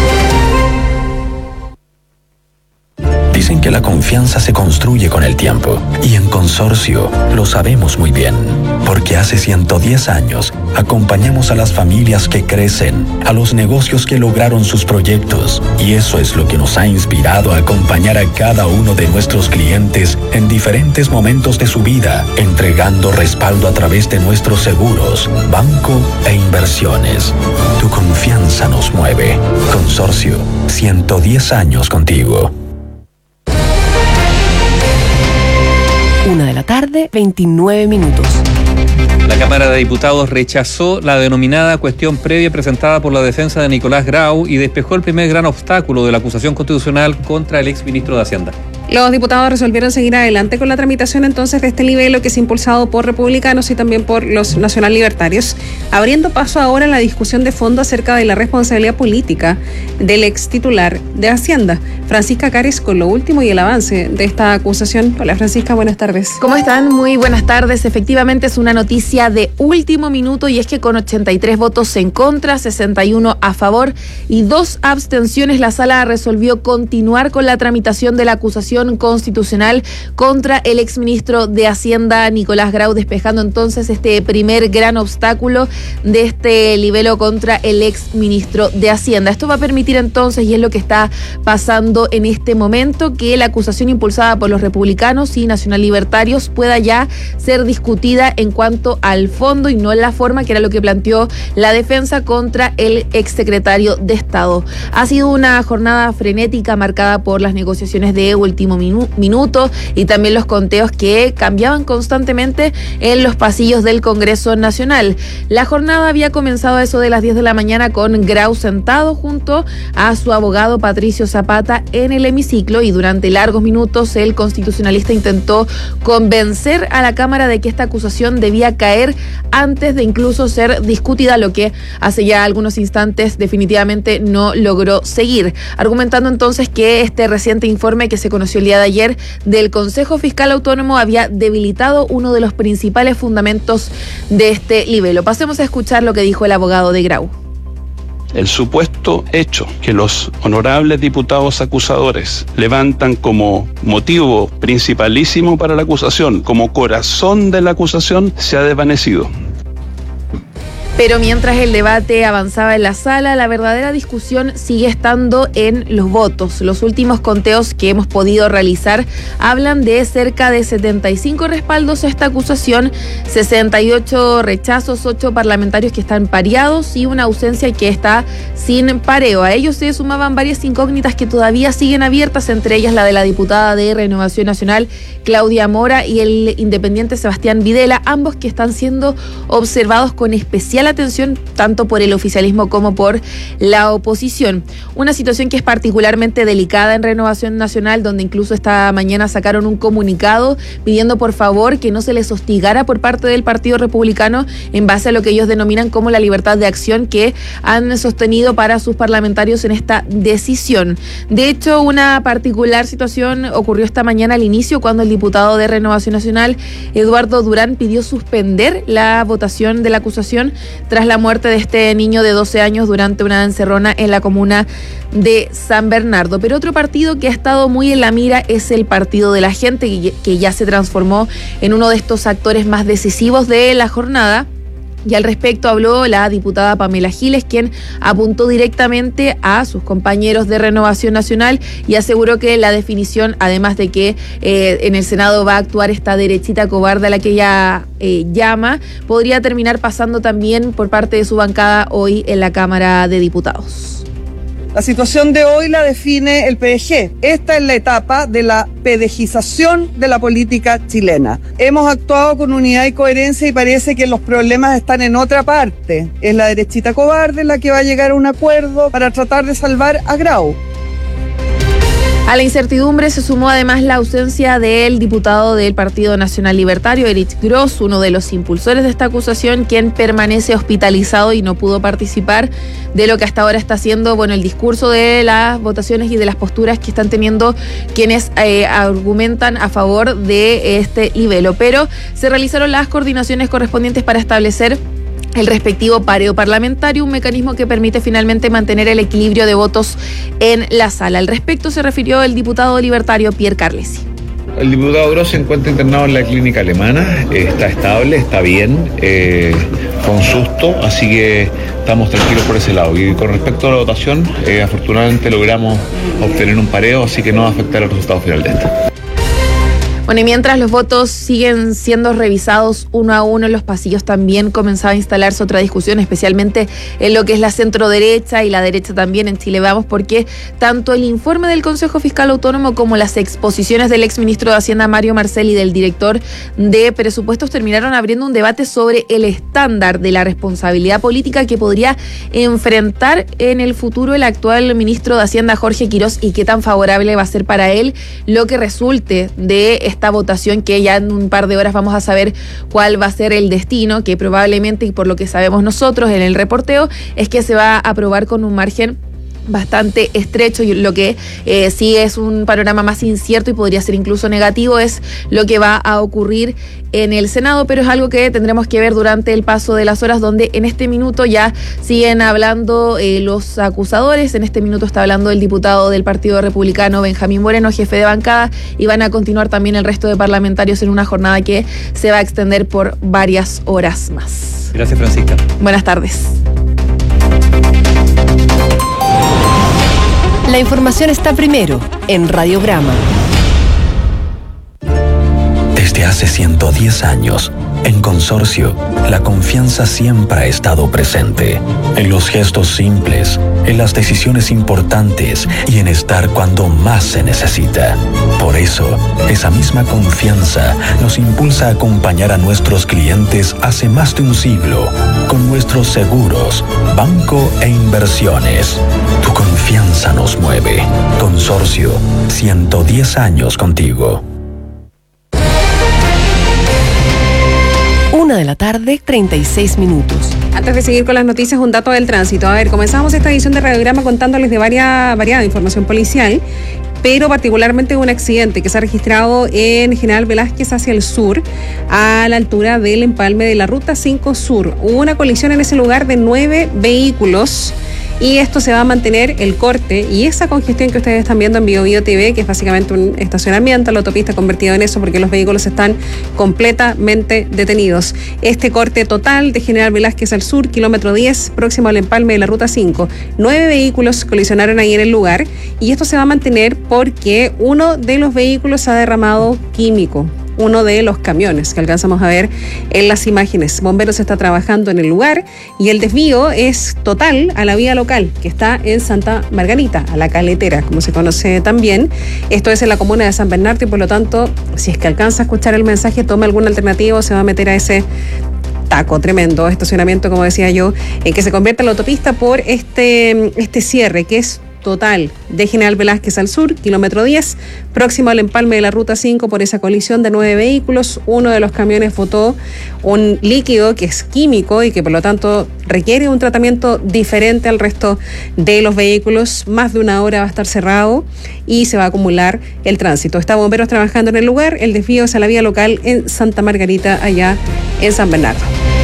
Dicen que la confianza se construye con el tiempo y en Consorcio lo sabemos muy bien, porque hace 110 años acompañamos a las familias que crecen, a los negocios que lograron sus proyectos y eso es lo que nos ha inspirado a acompañar a cada uno de nuestros clientes en diferentes momentos de su vida, entregando respaldo a través de nuestros seguros, banco e inversiones. Tu confianza nos mueve. Consorcio, 110 años contigo. 1:29 p.m. La Cámara de Diputados rechazó la denominada cuestión previa presentada por la defensa de Nicolás Grau y despejó el primer gran obstáculo de la acusación constitucional contra el exministro de Hacienda. Los diputados resolvieron seguir adelante con la tramitación entonces de este libelo que es impulsado por republicanos y también por los nacional libertarios, abriendo paso ahora a la discusión de fondo acerca de la responsabilidad política del ex titular de Hacienda. Francisca Cares con lo último y el avance de esta acusación. Hola Francisca, buenas tardes. ¿Cómo están? Muy buenas tardes. Efectivamente es una noticia de último minuto y es que con 83 votos en contra, 61 a favor y 2 abstenciones, la sala resolvió continuar con la tramitación de la acusación constitucional contra el exministro de Hacienda Nicolás Grau, despejando entonces este primer gran obstáculo de este libelo contra el exministro de Hacienda. Esto va a permitir entonces, y es lo que está pasando en este momento, que la acusación impulsada por los republicanos y nacional libertarios pueda ya ser discutida en cuanto al fondo y no en la forma, que era lo que planteó la defensa contra el exsecretario de Estado. Ha sido una jornada frenética marcada por las negociaciones de último minuto y también los conteos que cambiaban constantemente en los pasillos del Congreso Nacional. La jornada había comenzado a eso de las 10 de la mañana con Grau sentado junto a su abogado Patricio Zapata en el hemiciclo y durante largos minutos el constitucionalista intentó convencer a la Cámara de que esta acusación debía caer antes de incluso ser discutida, lo que hace ya algunos instantes definitivamente no logró seguir, argumentando entonces que este reciente informe que se conoció el día de ayer del Consejo Fiscal Autónomo había debilitado uno de los principales fundamentos de este libelo. Pasemos a escuchar lo que dijo el abogado de Grau. El supuesto hecho que los honorables diputados acusadores levantan como motivo principalísimo para la acusación, como corazón de la acusación, se ha desvanecido. Pero mientras el debate avanzaba en la sala, la verdadera discusión sigue estando en los votos. Los últimos conteos que hemos podido realizar hablan de cerca de 75 respaldos a esta acusación, 68 rechazos, 8 parlamentarios que están pareados y una ausencia que está sin pareo. A ellos se sumaban varias incógnitas que todavía siguen abiertas, entre ellas la de la diputada de Renovación Nacional, Claudia Mora, y el independiente Sebastián Videla, ambos que están siendo observados con especial atención tanto por el oficialismo como por la oposición. Una situación que es particularmente delicada en Renovación Nacional, donde incluso esta mañana sacaron un comunicado pidiendo por favor que no se les hostigara por parte del Partido Republicano en base a lo que ellos denominan como la libertad de acción que han sostenido para sus parlamentarios en esta decisión. De hecho, una particular situación ocurrió esta mañana al inicio cuando el diputado de Renovación Nacional, Eduardo Durán, pidió suspender la votación de la acusación tras la muerte de este niño de 12 años durante una encerrona en la comuna de San Bernardo. Pero otro partido que ha estado muy en la mira es el Partido de la Gente, que ya se transformó en uno de estos actores más decisivos de la jornada. Y al respecto habló la diputada Pamela Giles, quien apuntó directamente a sus compañeros de Renovación Nacional y aseguró que la definición, además de que en el Senado va a actuar esta derechita cobarde a la que ella llama, podría terminar pasando también por parte de su bancada hoy en la Cámara de Diputados. La situación de hoy la define el PDG. Esta es la etapa de la pedejización de la política chilena. Hemos actuado con unidad y coherencia y parece que los problemas están en otra parte. Es la derechita cobarde la que va a llegar a un acuerdo para tratar de salvar a Grau. A la incertidumbre se sumó además la ausencia del diputado del Partido Nacional Libertario, Erich Gross, uno de los impulsores de esta acusación, quien permanece hospitalizado y no pudo participar de lo que hasta ahora está haciendo, el discurso de las votaciones y de las posturas que están teniendo quienes argumentan a favor de este libelo. Pero se realizaron las coordinaciones correspondientes para establecer el respectivo pareo parlamentario, un mecanismo que permite finalmente mantener el equilibrio de votos en la sala. Al respecto se refirió el diputado libertario Pierre Carlesi. El diputado Gross se encuentra internado en la clínica alemana, está estable, está bien, fue un susto, así que estamos tranquilos por ese lado. Y con respecto a la votación, afortunadamente logramos obtener un pareo, así que no va a afectar el resultado final de esta. Bueno, y mientras los votos siguen siendo revisados uno a uno en los pasillos, también comenzaba a instalarse otra discusión, especialmente en lo que es la centro-derecha y la derecha también en Chile Vamos, porque tanto el informe del Consejo Fiscal Autónomo como las exposiciones del exministro de Hacienda Mario Marcel y del director de Presupuestos terminaron abriendo un debate sobre el estándar de la responsabilidad política que podría enfrentar en el futuro el actual ministro de Hacienda Jorge Quirós y qué tan favorable va a ser para él lo que resulte de esta votación, que ya en un par de horas vamos a saber cuál va a ser el destino, que probablemente, y por lo que sabemos nosotros en el reporteo, es que se va a aprobar con un margen bastante estrecho, y lo que sí es un panorama más incierto y podría ser incluso negativo es lo que va a ocurrir en el Senado, pero es algo que tendremos que ver durante el paso de las horas, donde en este minuto ya siguen hablando los acusadores. En este minuto está hablando el diputado del Partido Republicano Benjamín Moreno, jefe de bancada, y van a continuar también el resto de parlamentarios en una jornada que se va a extender por varias horas más. Gracias, Francisca. Buenas tardes. La información está primero en Radiograma. Desde hace 110 años, en Consorcio, la confianza siempre ha estado presente. En los gestos simples, en las decisiones importantes y en estar cuando más se necesita. Por eso, esa misma confianza nos impulsa a acompañar a nuestros clientes hace más de un siglo con nuestros seguros, banco e inversiones. Tu confianza nos mueve. Consorcio, 110 años contigo. 1:36 p.m. Antes de seguir con las noticias, un dato del tránsito. A ver, comenzamos esta edición de Radiograma contándoles de variada información policial, pero particularmente un accidente que se ha registrado en General Velázquez hacia el sur, a la altura del empalme de la Ruta 5 Sur. Hubo una colisión en ese lugar de 9 vehículos. Y esto se va a mantener, el corte y esa congestión que ustedes están viendo en BioBio TV, que es básicamente un estacionamiento, la autopista convertido en eso porque los vehículos están completamente detenidos. Este corte total de General Velázquez al sur, kilómetro 10, próximo al empalme de la Ruta 5. 9 vehículos colisionaron ahí en el lugar y esto se va a mantener porque uno de los vehículos ha derramado químico. Uno de los camiones que alcanzamos a ver en las imágenes. Bomberos está trabajando en el lugar y el desvío es total a la vía local que está en Santa Margarita, a la Caletera, como se conoce también. Esto es en la comuna de San Bernardo y por lo tanto, si es que alcanza a escuchar el mensaje, tome alguna alternativa o se va a meter a ese taco tremendo, estacionamiento, como decía yo, en que se convierte en la autopista por este cierre que es total de General Velázquez al sur, kilómetro 10, próximo al empalme de la Ruta 5 por esa colisión de 9 vehículos. Uno de los camiones botó un líquido que es químico y que por lo tanto requiere un tratamiento diferente al resto de los vehículos. Más de una hora va a estar cerrado y se va a acumular el tránsito. Está bomberos trabajando en el lugar. El desvío es a la vía local en Santa Margarita, allá en San Bernardo.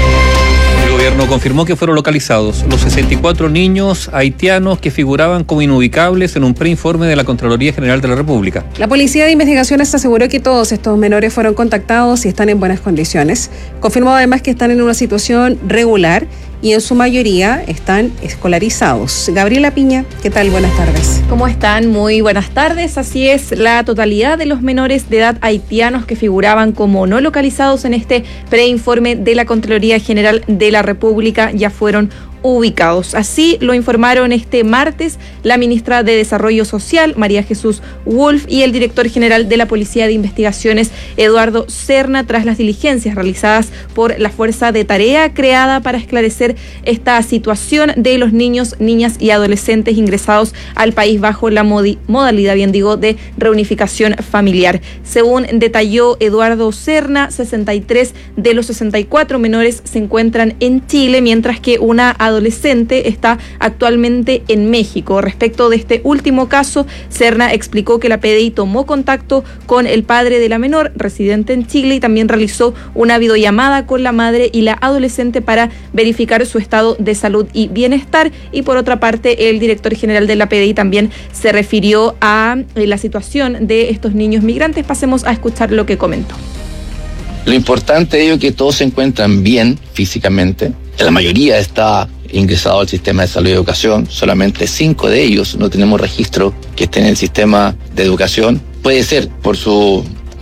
El gobierno confirmó que fueron localizados los 64 niños haitianos que figuraban como inubicables en un preinforme de la Contraloría General de la República. La Policía de Investigaciones aseguró que todos estos menores fueron contactados y están en buenas condiciones. Confirmó además que están en una situación regular y en su mayoría están escolarizados. Gabriela Piña, ¿qué tal? Buenas tardes. ¿Cómo están? Muy buenas tardes. Así es, la totalidad de los menores de edad haitianos que figuraban como no localizados en este preinforme de la Contraloría General de la República ya fueron ubicados. Así lo informaron este martes la ministra de Desarrollo Social, María Jesús Wolf, y el director general de la Policía de Investigaciones, Eduardo Serna, tras las diligencias realizadas por la Fuerza de Tarea creada para esclarecer esta situación de los niños, niñas y adolescentes ingresados al país bajo la modalidad, de reunificación familiar. Según detalló Eduardo Serna, 63 de los 64 menores se encuentran en Chile, mientras que una adolescente está actualmente en México. Respecto de este último caso, Serna explicó que la PDI tomó contacto con el padre de la menor, residente en Chile, y también realizó una videollamada con la madre y la adolescente para verificar su estado de salud y bienestar. Y por otra parte, el director general de la PDI también se refirió a la situación de estos niños migrantes. Pasemos a escuchar lo que comentó. Lo importante de ello es que todos se encuentran bien físicamente. La mayoría está ingresado al sistema de salud y educación. Solamente 5 de ellos no tenemos registro que estén en el sistema de educación. Puede ser por su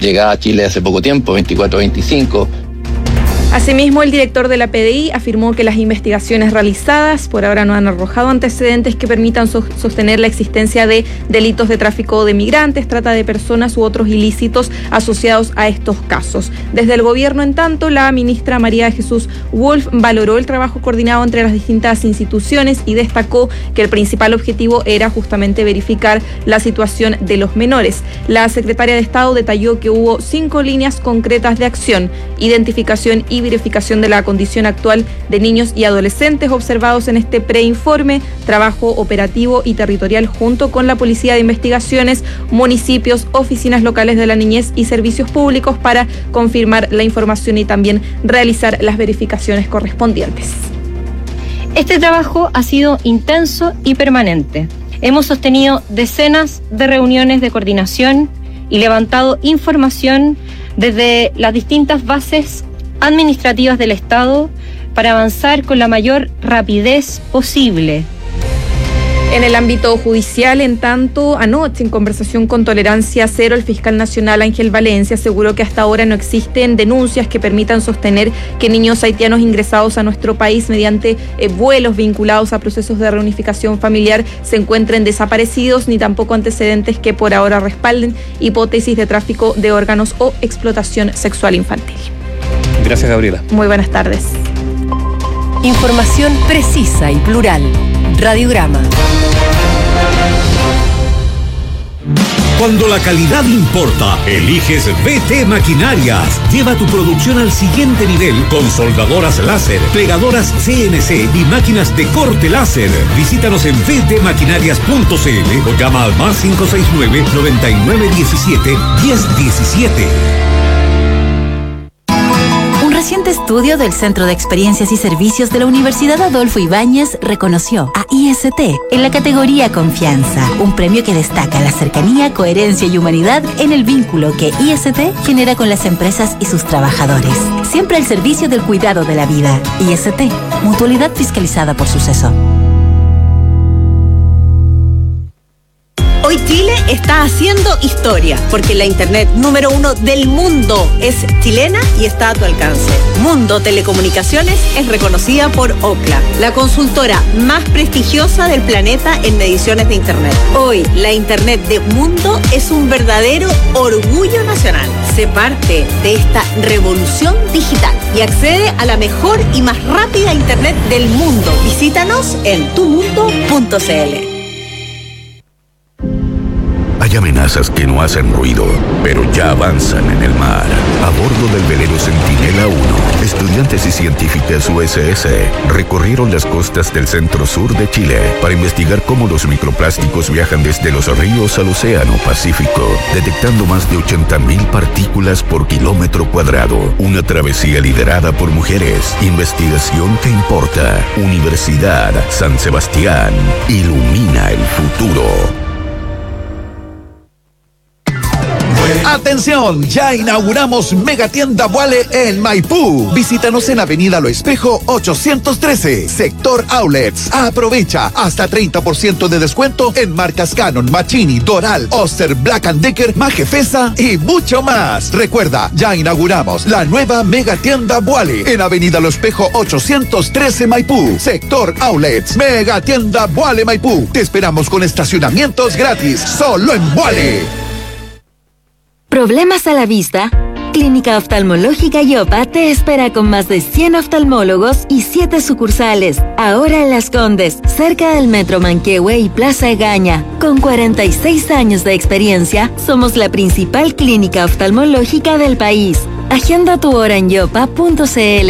llegada a Chile hace poco tiempo, 24-25. Asimismo, el director de la PDI afirmó que las investigaciones realizadas por ahora no han arrojado antecedentes que permitan sostener la existencia de delitos de tráfico de migrantes, trata de personas u otros ilícitos asociados a estos casos. Desde el gobierno, en tanto, la ministra María Jesús Wolf valoró el trabajo coordinado entre las distintas instituciones y destacó que el principal objetivo era justamente verificar la situación de los menores. La secretaria de Estado detalló que hubo 5 líneas concretas de acción: identificación y verificación de la condición actual de niños y adolescentes observados en este preinforme, trabajo operativo y territorial junto con la Policía de Investigaciones, municipios, oficinas locales de la niñez y servicios públicos para confirmar la información y también realizar las verificaciones correspondientes. Este trabajo ha sido intenso y permanente. Hemos sostenido decenas de reuniones de coordinación y levantado información desde las distintas bases administrativas del Estado para avanzar con la mayor rapidez posible. En el ámbito judicial, en tanto, anoche, en conversación con Tolerancia Cero, el fiscal nacional Ángel Valencia aseguró que hasta ahora no existen denuncias que permitan sostener que niños haitianos ingresados a nuestro país mediante vuelos vinculados a procesos de reunificación familiar se encuentren desaparecidos, ni tampoco antecedentes que por ahora respalden hipótesis de tráfico de órganos o explotación sexual infantil. Gracias, Gabriela. Muy buenas tardes. Información precisa y plural. Radiograma. Cuando la calidad importa, eliges VT Maquinarias. Lleva tu producción al siguiente nivel con soldadoras láser, pegadoras CNC y máquinas de corte láser. Visítanos en vtmaquinarias.cl o llama al más 569-9917-1017. Reciente estudio del Centro de Experiencias y Servicios de la Universidad Adolfo Ibáñez reconoció a IST en la categoría Confianza, un premio que destaca la cercanía, coherencia y humanidad en el vínculo que IST genera con las empresas y sus trabajadores. Siempre al servicio del cuidado de la vida. IST, mutualidad fiscalizada por Suceso. Hoy Chile está haciendo historia, porque la internet número 1 del mundo es chilena y está a tu alcance. Mundo Telecomunicaciones es reconocida por Ookla, la consultora más prestigiosa del planeta en mediciones de internet. Hoy, la internet de Mundo es un verdadero orgullo nacional. Sé parte de esta revolución digital y accede a la mejor y más rápida internet del mundo. Visítanos en tumundo.cl. Hay amenazas que no hacen ruido, pero ya avanzan en el mar. A bordo del velero Centinela 1, estudiantes y científicas USS recorrieron las costas del centro-sur de Chile para investigar cómo los microplásticos viajan desde los ríos al océano Pacífico, detectando más de 80.000 partículas por kilómetro cuadrado. Una travesía liderada por mujeres. Investigación que importa. Universidad San Sebastián. Ilumina el futuro. ¡Atención! Ya inauguramos Megatienda Boale en Maipú. Visítanos en Avenida Lo Espejo 813, Sector Outlets. Aprovecha hasta 30% de descuento en marcas Canon, Machini, Doral, Oster, Black & Decker, Majefesa y mucho más. Recuerda, ya inauguramos la nueva Megatienda Boale en Avenida Lo Espejo 813, Maipú, Sector Outlets. Megatienda Boale Maipú. Te esperamos con estacionamientos gratis, solo en Boale. ¿Problemas a la vista? Clínica Oftalmológica Yopa te espera con más de 100 oftalmólogos y 7 sucursales. Ahora en Las Condes, cerca del Metro Manquehue y Plaza Egaña. Con 46 años de experiencia, somos la principal clínica oftalmológica del país. Agenda tu hora en yopa.cl.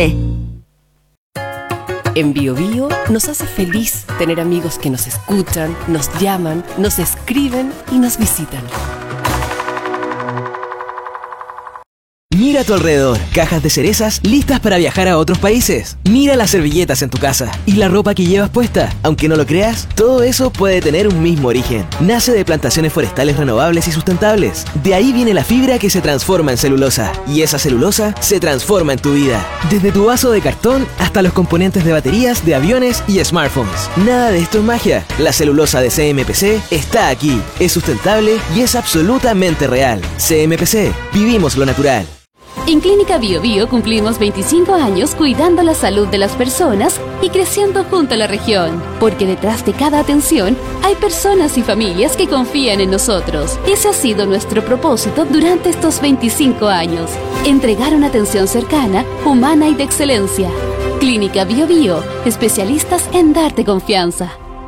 En BioBio nos hace feliz tener amigos que nos escuchan, nos llaman, nos escriben y nos visitan. Mira Mira a tu alrededor, cajas de cerezas listas para viajar a otros países. Mira las servilletas en tu casa y la ropa que llevas puesta. Aunque no lo creas, todo eso puede tener un mismo origen. Nace de plantaciones forestales renovables y sustentables. De ahí viene la fibra que se transforma en celulosa. Y esa celulosa se transforma en tu vida. Desde tu vaso de cartón hasta los componentes de baterías de aviones y smartphones. Nada de esto es magia. La celulosa de CMPC está aquí. Es sustentable y es absolutamente real. CMPC. Vivimos lo natural. En Clínica Bio Bio cumplimos 25 años cuidando la salud de las personas y creciendo junto a la región. Porque detrás de cada atención hay personas y familias que confían en nosotros. Ese ha sido nuestro propósito durante estos 25 años. Entregar una atención cercana, humana y de excelencia. Clínica Bio Bio, especialistas en darte confianza.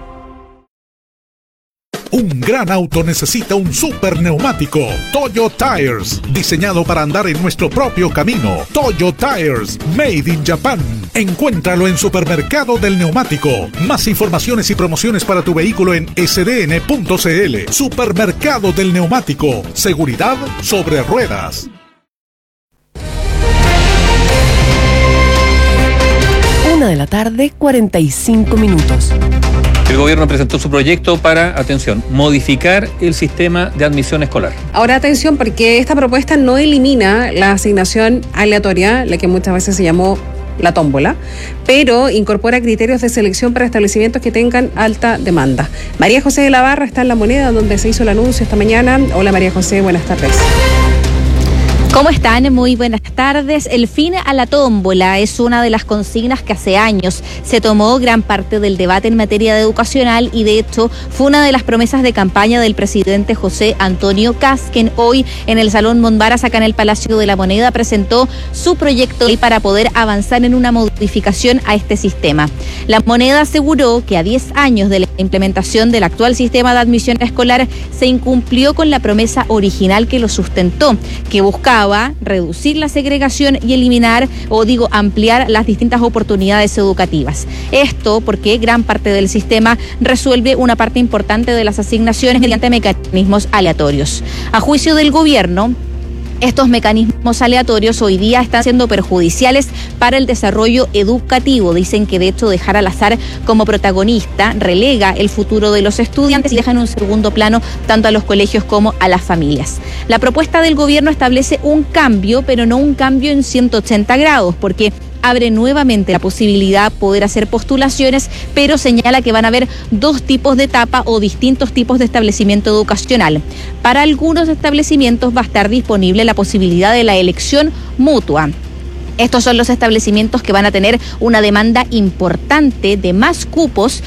Un gran auto necesita un super neumático. Toyo Tires, diseñado para andar en nuestro propio camino. Toyo Tires, made in Japan. Encuéntralo en Supermercado del Neumático. Más informaciones y promociones para tu vehículo en sdn.cl. Supermercado del Neumático. Seguridad sobre ruedas. 1:45 p.m. El gobierno presentó su proyecto para, atención, modificar el sistema de admisión escolar. Ahora atención, porque esta propuesta no elimina la asignación aleatoria, la que muchas veces se llamó la tómbola, pero incorpora criterios de selección para establecimientos que tengan alta demanda. María José de la Barra está en La Moneda, donde se hizo el anuncio esta mañana. Hola María José, buenas tardes. ¿Cómo están? Muy buenas tardes. El fin a la tómbola es una de las consignas que hace años se tomó gran parte del debate en materia educacional y de hecho fue una de las promesas de campaña del presidente José Antonio Kast, quien hoy en el Salón Monbaras, acá en el Palacio de la Moneda, presentó su proyecto de ley para poder avanzar en una modificación a este sistema. La Moneda aseguró que a 10 años de la implementación del actual sistema de admisión escolar se incumplió con la promesa original que lo sustentó, que buscaba reducir la segregación y ampliar las distintas oportunidades educativas. Esto porque gran parte del sistema resuelve una parte importante de las asignaciones mediante mecanismos aleatorios. A juicio del gobierno, estos mecanismos aleatorios hoy día están siendo perjudiciales para el desarrollo educativo. Dicen que de hecho dejar al azar como protagonista relega el futuro de los estudiantes y deja en un segundo plano tanto a los colegios como a las familias. La propuesta del gobierno establece un cambio, pero no un cambio en 180 grados, porque abre nuevamente la posibilidad de poder hacer postulaciones, pero señala que van a haber dos tipos de etapa o distintos tipos de establecimiento educacional. Para algunos establecimientos va a estar disponible la posibilidad de la elección mutua. Estos son los establecimientos que van a tener una demanda importante de más cupos,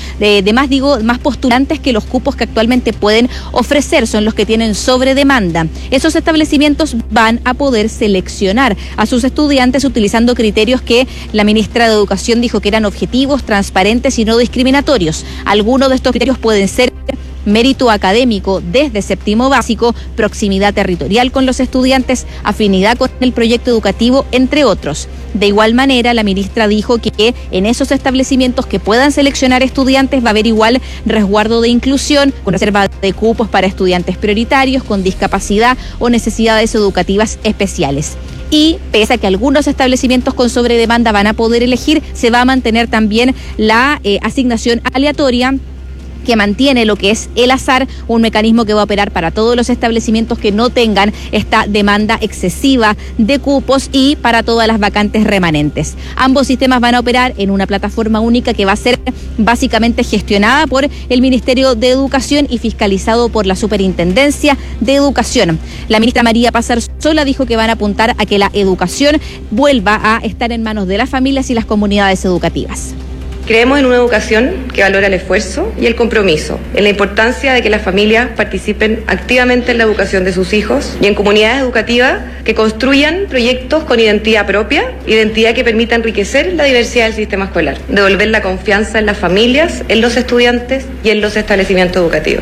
más postulantes que los cupos que actualmente pueden ofrecer, son los que tienen sobredemanda. Esos establecimientos van a poder seleccionar a sus estudiantes utilizando criterios que la ministra de Educación dijo que eran objetivos, transparentes y no discriminatorios. Algunos de estos criterios pueden ser mérito académico desde séptimo básico, proximidad territorial con los estudiantes, afinidad con el proyecto educativo, entre otros. De igual manera, la ministra dijo que en esos establecimientos que puedan seleccionar estudiantes va a haber igual resguardo de inclusión, con reserva de cupos para estudiantes prioritarios, con discapacidad o necesidades educativas especiales. Y pese a que algunos establecimientos con sobredemanda van a poder elegir, se va a mantener también la asignación aleatoria, que mantiene lo que es el azar, un mecanismo que va a operar para todos los establecimientos que no tengan esta demanda excesiva de cupos y para todas las vacantes remanentes. Ambos sistemas van a operar en una plataforma única que va a ser básicamente gestionada por el Ministerio de Educación y fiscalizado por la Superintendencia de Educación. La ministra María Pazarsola dijo que van a apuntar a que la educación vuelva a estar en manos de las familias y las comunidades educativas. Creemos en una educación que valora el esfuerzo y el compromiso, en la importancia de que las familias participen activamente en la educación de sus hijos y en comunidades educativas que construyan proyectos con identidad propia, identidad que permita enriquecer la diversidad del sistema escolar, devolver la confianza en las familias, en los estudiantes y en los establecimientos educativos.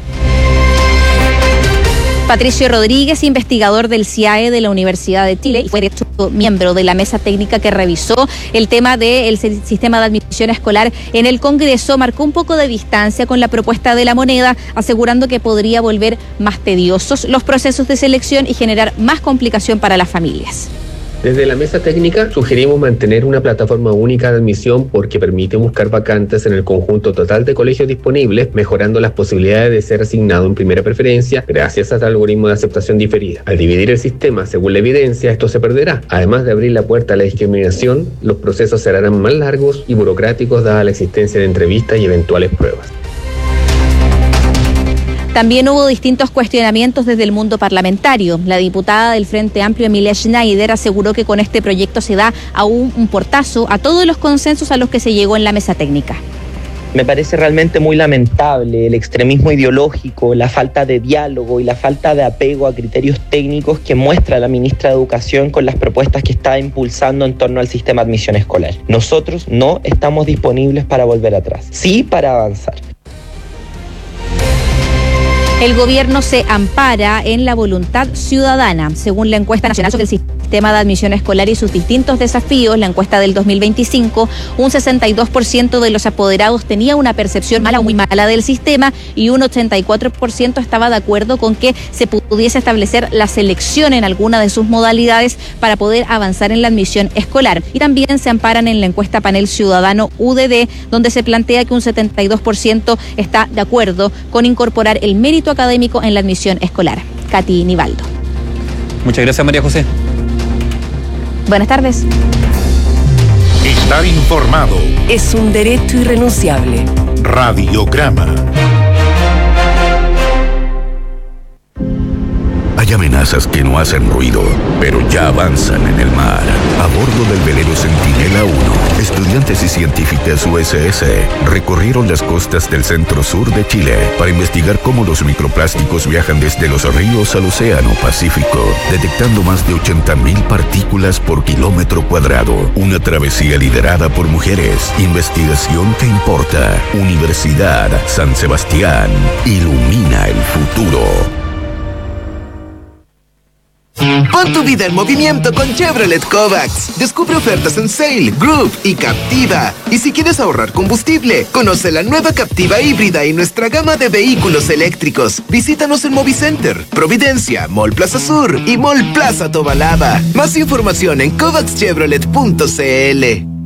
Patricio Rodríguez, investigador del CIAE de la Universidad de Chile y fue de hecho miembro de la mesa técnica que revisó el tema del sistema de admisión escolar en el Congreso, marcó un poco de distancia con la propuesta de La Moneda, asegurando que podría volver más tediosos los procesos de selección y generar más complicación para las familias. Desde la mesa técnica sugerimos mantener una plataforma única de admisión porque permite buscar vacantes en el conjunto total de colegios disponibles, mejorando las posibilidades de ser asignado en primera preferencia gracias al algoritmo de aceptación diferida. Al dividir el sistema según la evidencia, esto se perderá. Además de abrir la puerta a la discriminación, los procesos serán más largos y burocráticos dada la existencia de entrevistas y eventuales pruebas. También hubo distintos cuestionamientos desde el mundo parlamentario. La diputada del Frente Amplio, Emilia Schneider, aseguró que con este proyecto se da aún un portazo a todos los consensos a los que se llegó en la mesa técnica. Me parece realmente muy lamentable el extremismo ideológico, la falta de diálogo y la falta de apego a criterios técnicos que muestra la ministra de Educación con las propuestas que está impulsando en torno al sistema de admisión escolar. Nosotros no estamos disponibles para volver atrás, sí para avanzar. El gobierno se ampara en la voluntad ciudadana. Según la encuesta nacional sobre el sistema de admisión escolar y sus distintos desafíos, la encuesta del 2025, un 62% de los apoderados tenía una percepción mala o muy mala del sistema y un 84% estaba de acuerdo con que se pudiese establecer la selección en alguna de sus modalidades para poder avanzar en la admisión escolar. Y también se amparan en la encuesta Panel Ciudadano UDD, donde se plantea que un 72% está de acuerdo con incorporar el mérito académico en la admisión escolar. Katy Nivaldo. Muchas gracias, María José. Buenas tardes. Estar informado es un derecho irrenunciable. Radiograma. Hay amenazas que no hacen ruido, pero ya avanzan en el mar. A bordo del velero Centinela 1, estudiantes y científicas USS recorrieron las costas del centro-sur de Chile para investigar cómo los microplásticos viajan desde los ríos al océano Pacífico, detectando más de 80.000 partículas por kilómetro cuadrado. Una travesía liderada por mujeres. Investigación que importa. Universidad San Sebastián. Ilumina el futuro. Pon tu vida en movimiento con Chevrolet Kovacs. Descubre ofertas en Sail, Groove y Captiva. Y si quieres ahorrar combustible, conoce la nueva Captiva híbrida y nuestra gama de vehículos eléctricos. Visítanos en Movicenter, Providencia, Mall Plaza Sur y Mall Plaza Tobalaba. Más información en kovacschevrolet.cl.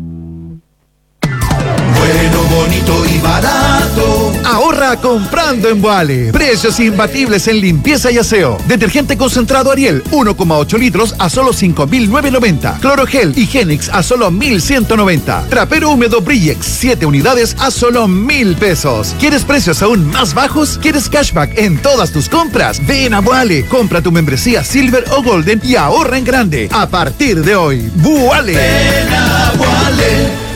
Bueno, bonito y barato. Ahorra comprando en Boale. Precios imbatibles en limpieza y aseo. Detergente concentrado Ariel, 1,8 litros a solo 5.990. Clorogel Higienix a solo 1.190. Trapero húmedo Brillex, 7 unidades a solo 1.000 pesos. ¿Quieres precios aún más bajos? ¿Quieres cashback en todas tus compras? Ven a Boale. Compra tu membresía Silver o Golden y ahorra en grande. A partir de hoy, Boale. Ven a Boale.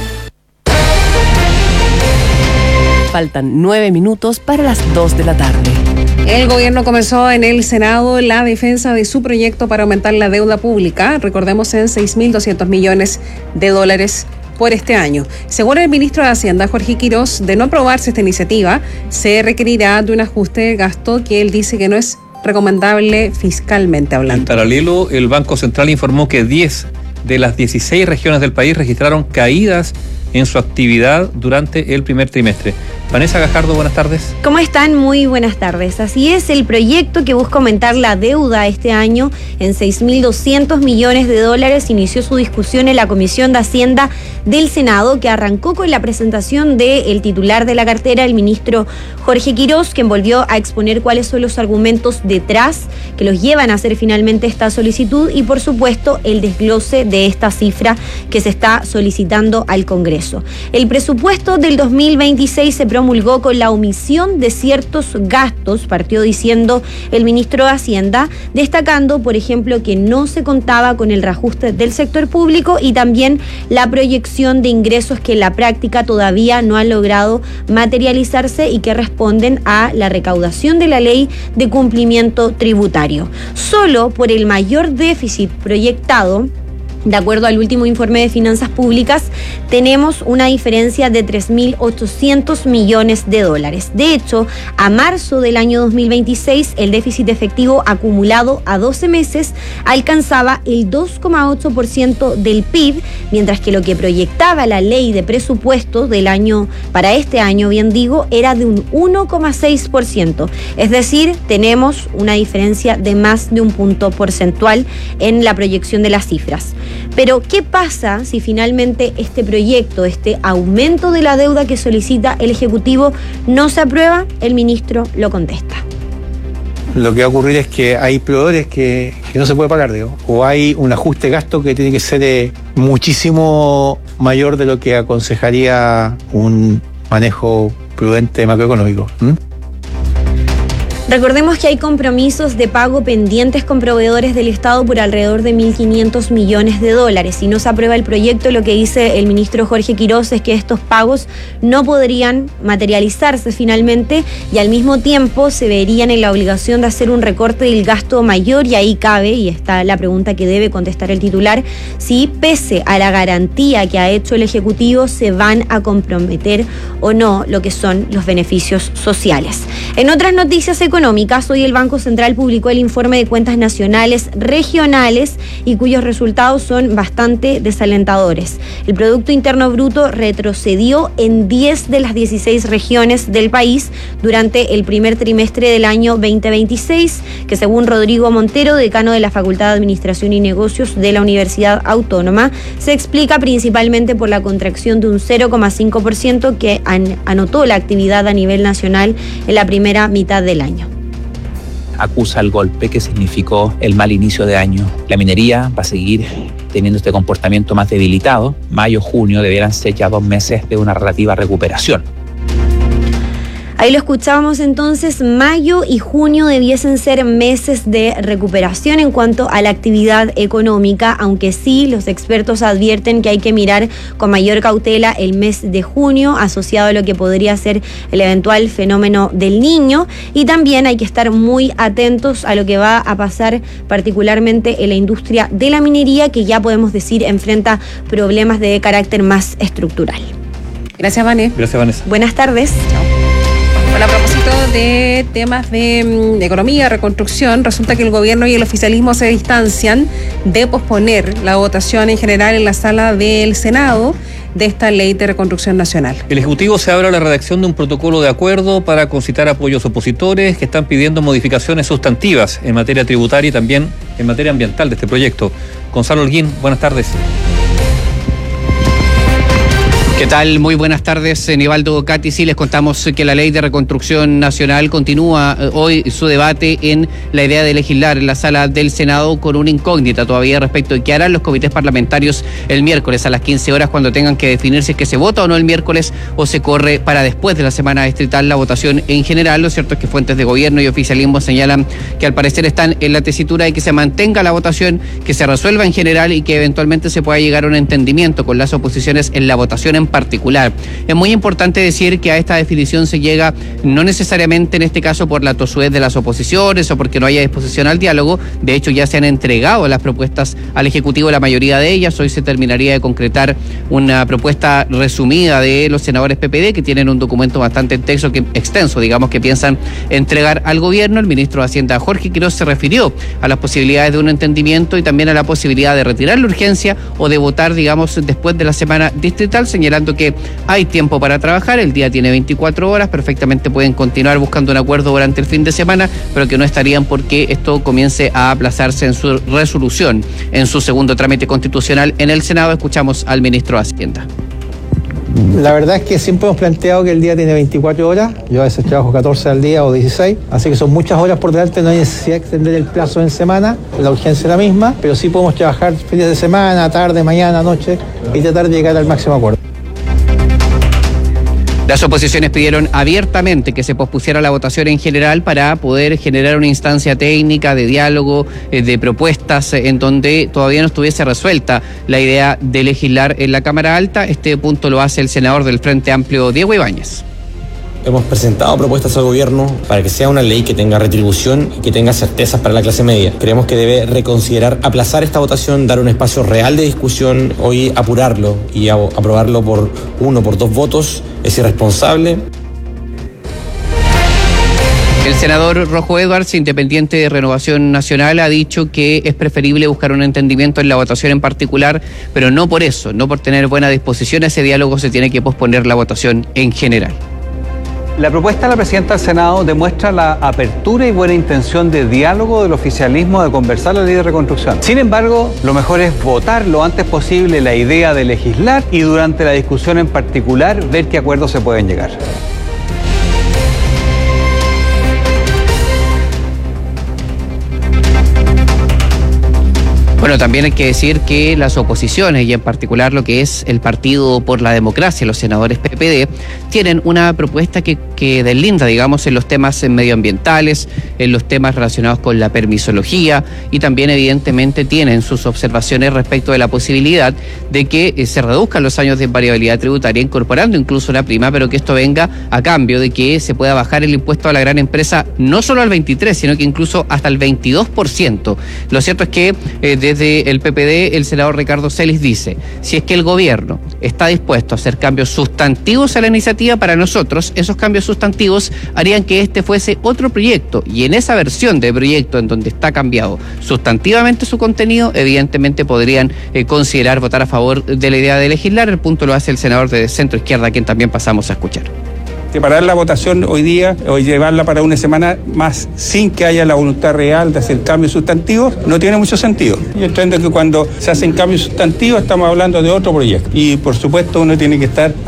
Faltan 9 minutos para las 2 de la tarde. El gobierno comenzó en el Senado la defensa de su proyecto para aumentar la deuda pública, recordemos en $6.200 millones por este año. Según el ministro de Hacienda, Jorge Quirós, de no aprobarse esta iniciativa, se requerirá de un ajuste de gasto que él dice que no es recomendable fiscalmente hablando. En paralelo, el Banco Central informó que 10 de las 16 regiones del país registraron caídas en su actividad durante el primer trimestre. Vanessa Gajardo, buenas tardes. ¿Cómo están? Muy buenas tardes. Así es, el proyecto que busca aumentar la deuda este año en $6.200 millones inició su discusión en la Comisión de Hacienda del Senado, que arrancó con la presentación del titular de la cartera, el ministro Jorge Quirós, quien volvió a exponer cuáles son los argumentos detrás que los llevan a hacer finalmente esta solicitud y, por supuesto, el desglose de esta cifra que se está solicitando al Congreso. El presupuesto del 2026 se promulgó con la omisión de ciertos gastos, partió diciendo el ministro de Hacienda, destacando, por ejemplo, que no se contaba con el reajuste del sector público y también la proyección de ingresos que en la práctica todavía no han logrado materializarse y que responden a la recaudación de la ley de cumplimiento tributario. Solo por el mayor déficit proyectado De acuerdo al último informe de finanzas públicas, tenemos una diferencia de 3.800 millones de dólares. De hecho, a marzo del año 2026, el déficit efectivo acumulado a 12 meses alcanzaba el 2,8% del PIB, mientras que lo que proyectaba la ley de presupuesto del año, para este año, bien digo, era de un 1,6%. Es decir, tenemos una diferencia de más de un punto porcentual en la proyección de las cifras. Pero, ¿qué pasa si finalmente este proyecto, este aumento de la deuda que solicita el Ejecutivo no se aprueba? El ministro lo contesta. Lo que va a ocurrir es que hay proveedores que no se puede pagar, digo, o hay un ajuste de gasto que tiene que ser muchísimo mayor de lo que aconsejaría un manejo prudente macroeconómico. Recordemos que hay compromisos de pago pendientes con proveedores del Estado por alrededor de 1.500 millones de dólares. Si no se aprueba el proyecto, lo que dice el ministro Jorge Quiroz es que estos pagos no podrían materializarse finalmente y al mismo tiempo se verían en la obligación de hacer un recorte del gasto mayor, y ahí cabe, y está la pregunta que debe contestar el titular, si pese a la garantía que ha hecho el Ejecutivo se van a comprometer o no lo que son los beneficios sociales. En otras noticias económicas, hoy el Banco Central publicó el informe de cuentas nacionales regionales y cuyos resultados son bastante desalentadores. El Producto Interno Bruto retrocedió en 10 de las 16 regiones del país durante el primer trimestre del año 2026, que según Rodrigo Montero, decano de la Facultad de Administración y Negocios de la Universidad Autónoma, se explica principalmente por la contracción de un 0,5% que anotó la actividad a nivel nacional en la primera mitad del año. Acusa el golpe que significó el mal inicio de año. La minería va a seguir teniendo este comportamiento más debilitado. Mayo, junio debieran ser ya 2 meses de una relativa recuperación. Ahí lo escuchábamos entonces, mayo y junio debiesen ser meses de recuperación en cuanto a la actividad económica, aunque sí los expertos advierten que hay que mirar con mayor cautela el mes de junio, asociado a lo que podría ser el eventual fenómeno del Niño, y también hay que estar muy atentos a lo que va a pasar particularmente en la industria de la minería, que ya podemos decir enfrenta problemas de carácter más estructural. Gracias, Vanessa. Gracias, Vanessa. Buenas tardes. Chao. Bueno, a propósito de temas de economía, reconstrucción, resulta que el gobierno y el oficialismo se distancian de posponer la votación en general en la sala del Senado de esta ley de reconstrucción nacional. El Ejecutivo se abre a la redacción de un protocolo de acuerdo para concitar apoyos opositores que están pidiendo modificaciones sustantivas en materia tributaria y también en materia ambiental de este proyecto. Gonzalo Holguín, buenas tardes. ¿Qué tal? Muy buenas tardes, Nivaldo, Katy. Sí, les contamos que la Ley de Reconstrucción Nacional continúa hoy su debate en la idea de legislar en la sala del Senado, con una incógnita todavía respecto de qué harán los comités parlamentarios el miércoles a las 15 horas, cuando tengan que definir si es que se vota o no el miércoles o se corre para después de la semana distrital la votación en general. Lo cierto es que fuentes de gobierno y oficialismo señalan que al parecer están en la tesitura de que se mantenga la votación, que se resuelva en general y que eventualmente se pueda llegar a un entendimiento con las oposiciones en la votación en particular. Es muy importante decir que a esta definición se llega no necesariamente en este caso por la tosudez de las oposiciones o porque no haya disposición al diálogo. De hecho, ya se han entregado las propuestas al Ejecutivo, la mayoría de ellas. Hoy se terminaría de concretar una propuesta resumida de los senadores PPD, que tienen un documento bastante extenso, digamos, que piensan entregar al gobierno. El ministro de Hacienda, Jorge Quiroz, se refirió a las posibilidades de un entendimiento y también a la posibilidad de retirar la urgencia o de votar, digamos, después de la semana distrital, señalando que hay tiempo para trabajar. El día tiene 24 horas, perfectamente pueden continuar buscando un acuerdo durante el fin de semana, pero que no estarían porque esto comience a aplazarse en su resolución, en su segundo trámite constitucional en el Senado. Escuchamos al ministro de Hacienda. La verdad es que siempre hemos planteado que el día tiene 24 horas, yo a veces trabajo 14 al día o 16, así que son muchas horas por delante, no hay necesidad de extender el plazo en semana, la urgencia es la misma, pero sí podemos trabajar fines de semana, tarde, mañana, noche y tratar de llegar al máximo acuerdo. Las oposiciones pidieron abiertamente que se pospusiera la votación en general para poder generar una instancia técnica de diálogo, de propuestas, en donde todavía no estuviese resuelta la idea de legislar en la Cámara Alta. Este punto lo hace el senador del Frente Amplio, Diego Ibáñez. hemos presentado propuestas al gobierno para que sea una ley que tenga retribución y que tenga certezas para la clase media. Creemos que debe reconsiderar, aplazar esta votación, dar un espacio real de discusión, hoy apurarlo y aprobarlo por 2 votos es irresponsable. El senador Rojo Edwards, independiente de Renovación Nacional, ha dicho que es preferible buscar un entendimiento en la votación en particular, pero no por eso, no por tener buena disposición a ese diálogo se tiene que posponer la votación en general. La propuesta de la presidenta del Senado demuestra la apertura y buena intención de diálogo del oficialismo de conversar la ley de reconstrucción. Sin embargo, lo mejor es votar lo antes posible la idea de legislar y durante la discusión en particular ver qué acuerdos se pueden llegar. Bueno, también hay que decir que las oposiciones, y en particular lo que es el Partido por la Democracia, los senadores PPD, tienen una propuesta que deslinda, digamos, en los temas medioambientales, en los temas relacionados con la permisología, y también evidentemente tienen sus observaciones respecto de la posibilidad de que se reduzcan los años de variabilidad tributaria, incorporando incluso una prima, pero que esto venga a cambio de que se pueda bajar el impuesto a la gran empresa no solo al 23%, sino que incluso hasta el 22%. Lo cierto es que desde el PPD, el senador Ricardo Celis dice, si es que el gobierno está dispuesto a hacer cambios sustantivos a la iniciativa, para nosotros esos cambios sustantivos harían que este fuese otro proyecto, y en esa versión de proyecto en donde está cambiado sustantivamente su contenido, evidentemente podrían considerar votar a favor de la idea de legislar. El punto lo hace el senador de centro izquierda, a quien también pasamos a escuchar. Separar la votación hoy día o llevarla para una semana más sin que haya la voluntad real de hacer cambios sustantivos no tiene mucho sentido. Yo entiendo que cuando se hacen cambios sustantivos estamos hablando de otro proyecto y por supuesto uno tiene que estar